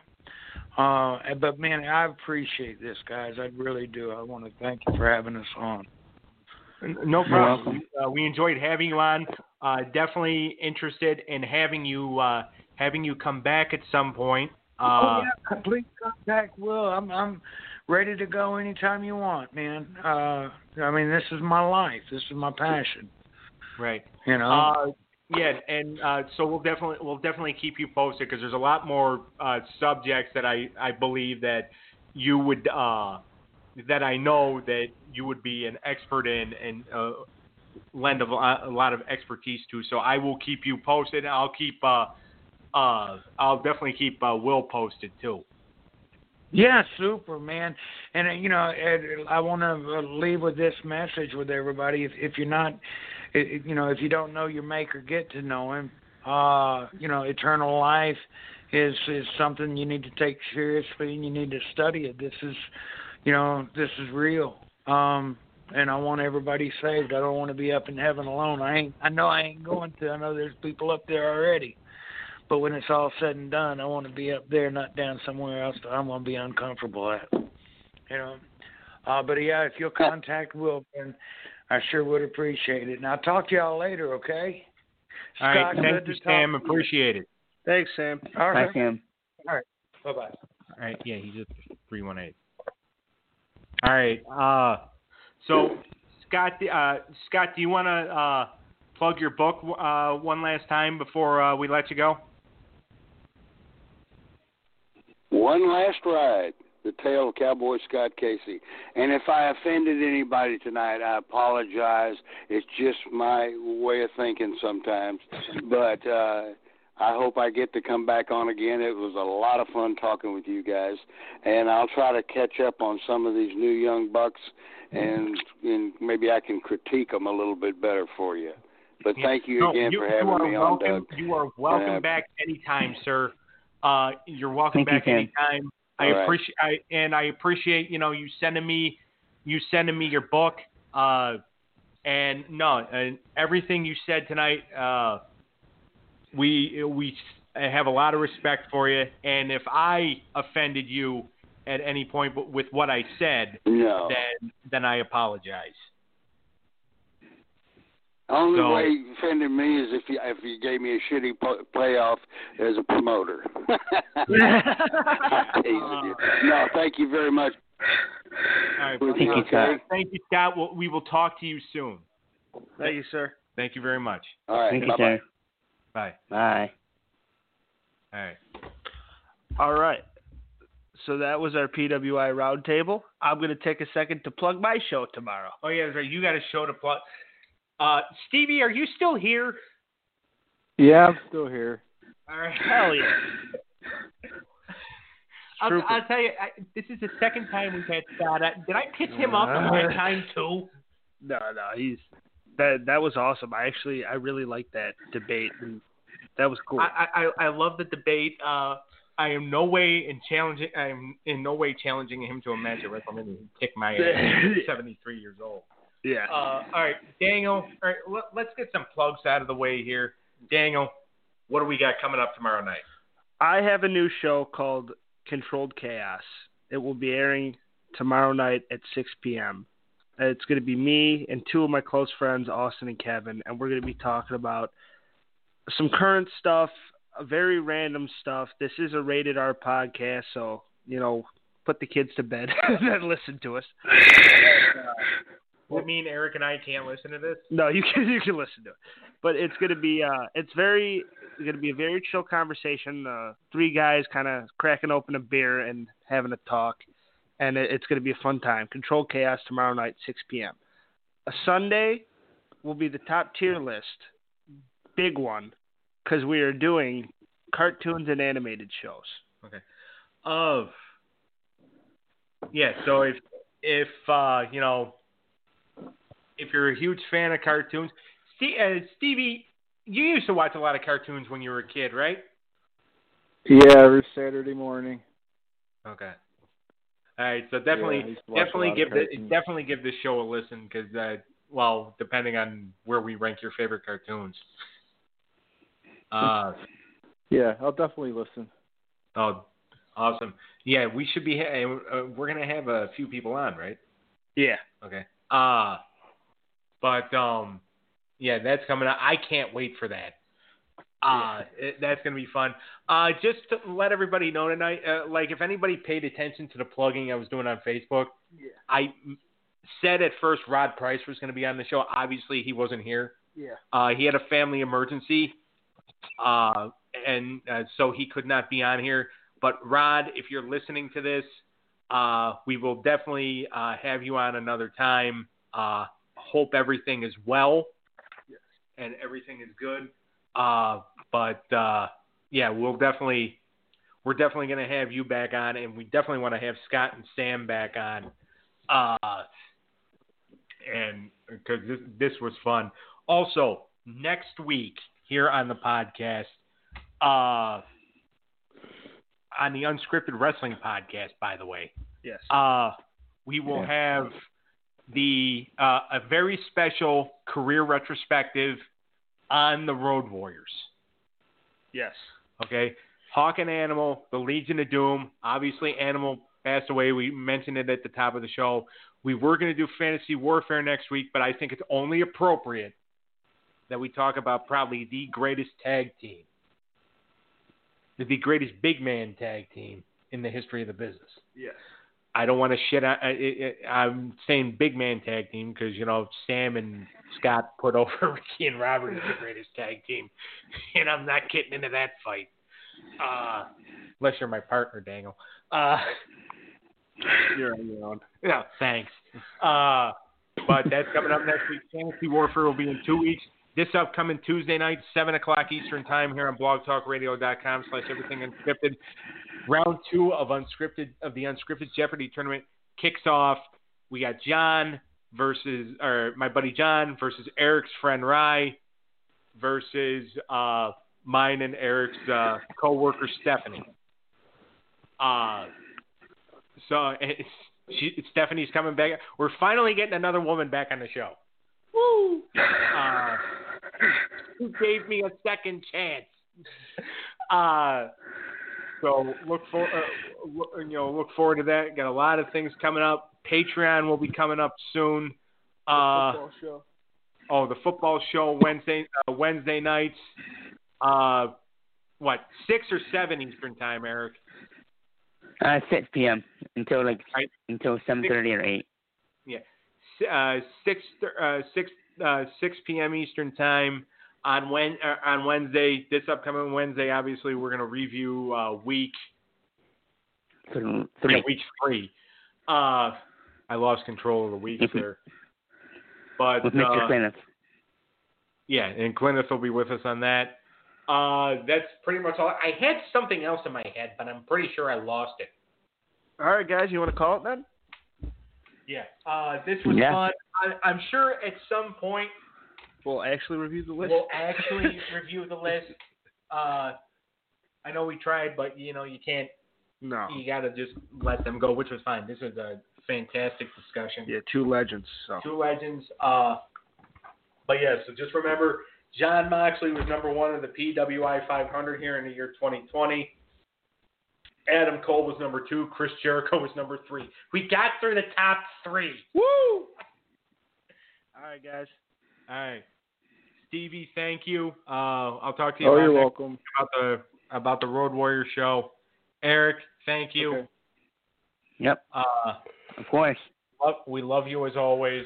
Uh, but, man, I appreciate this, guys. I really do. I want to thank you for having us on.
No problem. Uh, we enjoyed having you on. Uh, definitely interested in having you uh, having you come back at some point. Uh,
oh, yeah, please contact Will. I'm I'm ready to go anytime you want, man. Uh, I mean, this is my life. This is my passion.
Right.
You know.
Uh, yeah, and uh, so we'll definitely we'll definitely keep you posted because there's a lot more uh, subjects that I, I believe that you would uh, that I know that you would be an expert in and uh, lend a, a lot of expertise to. So I will keep you posted. I'll keep. Uh, Uh, I'll definitely keep uh, Will posted too.
Yeah, super, man. And uh, you know, Ed, I want to leave with this message with everybody. If, if you're not, if, you know, if you don't know your Maker, get to know Him. Uh, you know, eternal life is is something you need to take seriously, and you need to study it. This is, you know, this is real. Um, and I want everybody saved. I don't want to be up in heaven alone. I ain't. I know I ain't going to. I know there's people up there already. But when it's all said and done, I want to be up there, not down somewhere else that I'm going to be uncomfortable at. You know. Uh, but, yeah, if you'll contact Will, then I sure would appreciate it. And I'll talk to y'all later, okay?
All right.
Scott,
Thank you, Sam. Appreciate it.
Thanks, Sam.
All right.
Bye, Sam.
All right. Bye-bye.
All right. Yeah, he's at three one eight. All right. Uh, so, Scott, uh, Scott, do you want to uh, plug your book uh, one last time before uh, we let you go?
One Last Ride, The Tale of Cowboy Scott Casey. And if I offended anybody tonight, I apologize. It's just my way of thinking sometimes. But uh, I hope I get to come back on again. It was a lot of fun talking with you guys. And I'll try to catch up on some of these new young bucks, and, and maybe I can critique them a little bit better for you. But thank you
no,
again
you,
for having
you
me
welcome,
on, Doug.
You are welcome
uh,
back anytime, sir. Uh, you're welcome
Thank
back
you,
anytime. I
All right.
appreciate, I, and I appreciate, you know, you sending me, you sending me your book. Uh, and no, and everything you said tonight, uh, we we have a lot of respect for you. And if I offended you at any point with what I said,
no.
then then I apologize.
Only
So-
way you offended me is if you if you gave me a shitty po- payoff as a promoter. I'm teasing you. No, thank you very much.
All right,
Thank
buddy.
you,
Okay.
Scott.
Thank you, Scott. We'll, we will talk to you soon.
Thank you, sir.
Thank you very much.
All right,
Thank you,
bye-bye.
sir.
Bye.
Bye.
All right.
All right. So that was our P W I roundtable. I'm going to take a second to plug my show tomorrow.
Oh yeah, that's right. You got a show to plug. Uh, Stevie, are you still here?
Yeah, I'm still here.
All right.
Hell yeah.
I'll,
Trooper.
I'll tell you, I, this is the second time we've had Scott. I, did I piss him up at that time too?
No, no, he's that. That was awesome. I actually, I really liked that debate, and that was cool.
I, I, I love the debate. Uh, I am no way in challenging. I am in no way challenging him to a match at WrestleMania. He'd kick my ass. He's seventy-three years old.
yeah.
Uh, all right, Daniel. All right, let, let's get some plugs out of the way here. Daniel, what do we got coming up tomorrow night?
I have a new show called Controlled Chaos. It will be airing tomorrow night at six p.m. It's going to be me and two of my close friends, Austin and Kevin, and we're going to be talking about some current stuff, very random stuff. This is a rated R podcast, so, you know, put the kids to bed and then listen to us.
Uh, What mean Eric and I can't listen to this?
No, you can you can listen to it, but it's gonna be uh it's very it's gonna be a very chill conversation. Uh, three guys kind of cracking open a beer and having a talk, and it, it's gonna be a fun time. Control Chaos tomorrow night, six p.m. A Sunday will be the top tier list, big one, because we are doing cartoons and animated shows.
Okay. Of. Yeah. So if if uh, you know if you're a huge fan of cartoons, Steve, uh, Stevie, you used to watch a lot of cartoons when you were a kid, right?
Yeah, every Saturday morning.
Okay. All right, so definitely,
yeah,
definitely give the, definitely give this show a listen because, uh, well, depending on where we rank your favorite cartoons. Uh,
yeah, I'll definitely listen.
Oh, awesome! Yeah, we should be. Ha- uh, we're gonna have a few people on, right?
Yeah.
Okay. Uh but um, yeah, that's coming up. I can't wait for that. Uh, it, that's going to be fun. Uh, just to let everybody know tonight, uh, like if anybody paid attention to the plugging I was doing on Facebook,
yeah.
I said at first Rod Price was going to be on the show. Obviously, he wasn't here.
Yeah.
Uh, he had a family emergency, uh, and uh, so he could not be on here. But Rod, if you're listening to this, uh, we will definitely uh, have you on another time. Uh, hope everything is well
yes.
and everything is good. Uh, but, uh, yeah, we'll definitely, we're definitely going to have you back on, and we definitely want to have Scott and Sam back on. Uh, and because this, this was fun. Also, next week here on the podcast, uh, on the Unscripted Wrestling podcast, by the way,
yes,
uh, we will
yeah.
have the, uh, a very special career retrospective on the Road Warriors.
Yes.
Okay. Hawk and Animal, the Legion of Doom. Obviously, Animal passed away. We mentioned it at the top of the show. We were going to do Fantasy Warfare next week, but I think it's only appropriate that we talk about probably the greatest tag team, the greatest big man tag team in the history of the business.
Yes.
I don't want to shit on I, I, I'm saying big man tag team because, you know, Sam and Scott put over Ricky and Robert as the greatest tag team. And I'm not getting into that fight. Uh, unless you're my partner, Dangle. Uh,
you're on your own.
Yeah, thanks. Uh, but that's coming up next week. Fantasy Warfare will be in two weeks. This upcoming Tuesday night, seven o'clock Eastern Time here on blogtalkradio.com slash everything unscripted. Round two of unscripted of the Unscripted Jeopardy tournament kicks off. We got John versus, or my buddy John versus Eric's friend Rye versus uh, mine and Eric's uh, co-worker Stephanie. Uh, so it's, she, Stephanie's coming back. We're finally getting another woman back on the show. Woo! Uh, who gave me a second chance? Uh, so look for, uh, you know, look forward to that. Got a lot of things coming up. Patreon will be coming up soon. Uh,
football show.
Oh, the football show Wednesday uh, Wednesday nights. Uh, what six or seven Eastern time, Eric?
Uh, six p.m. until like
Right.
until seven thirty or eight.
Yeah, uh, six uh, six uh, six p.m. Eastern time on when uh, on Wednesday. This upcoming Wednesday, obviously, we're going to review uh, week
Three.
yeah, week three. Uh, I lost control of the weeks there, but
with Mister
uh,
Plymouth.
Yeah, and Glyneth will be with us on that. Uh, that's pretty much all. I had something else in my head, but I'm pretty sure I lost it.
All right, guys, you want to call it then?
Yeah. Uh, this was
Yeah.
fun. I, I'm sure at some point
We'll actually review the list.
we'll actually review the list. Uh, I know we tried, but you know you can't.
No.
You got to just let them go, which was fine. This was a fantastic discussion.
Yeah, two legends. So.
Two legends. Uh, but yeah, so just remember, John Moxley was number one in the P W I five hundred here in the year twenty twenty. Adam Cole was number two. Chris Jericho was number three. We got through the top three.
Woo! All right, guys.
All right. Stevie, thank you. Uh, I'll talk to you
Oh,
about,
you're
next-
welcome.
about the about the Road Warrior show. Eric, thank you.
Okay.
Yep.
Uh,
Of course.
love, we love you as always.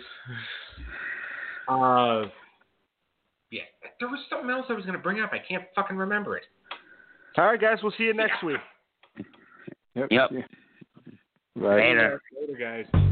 Uh, yeah, there was something else I was going to bring up. I can't fucking remember it.
All right, guys. We'll see you next week.
Yep.
Yep.
Bye.
Later.
Later, guys.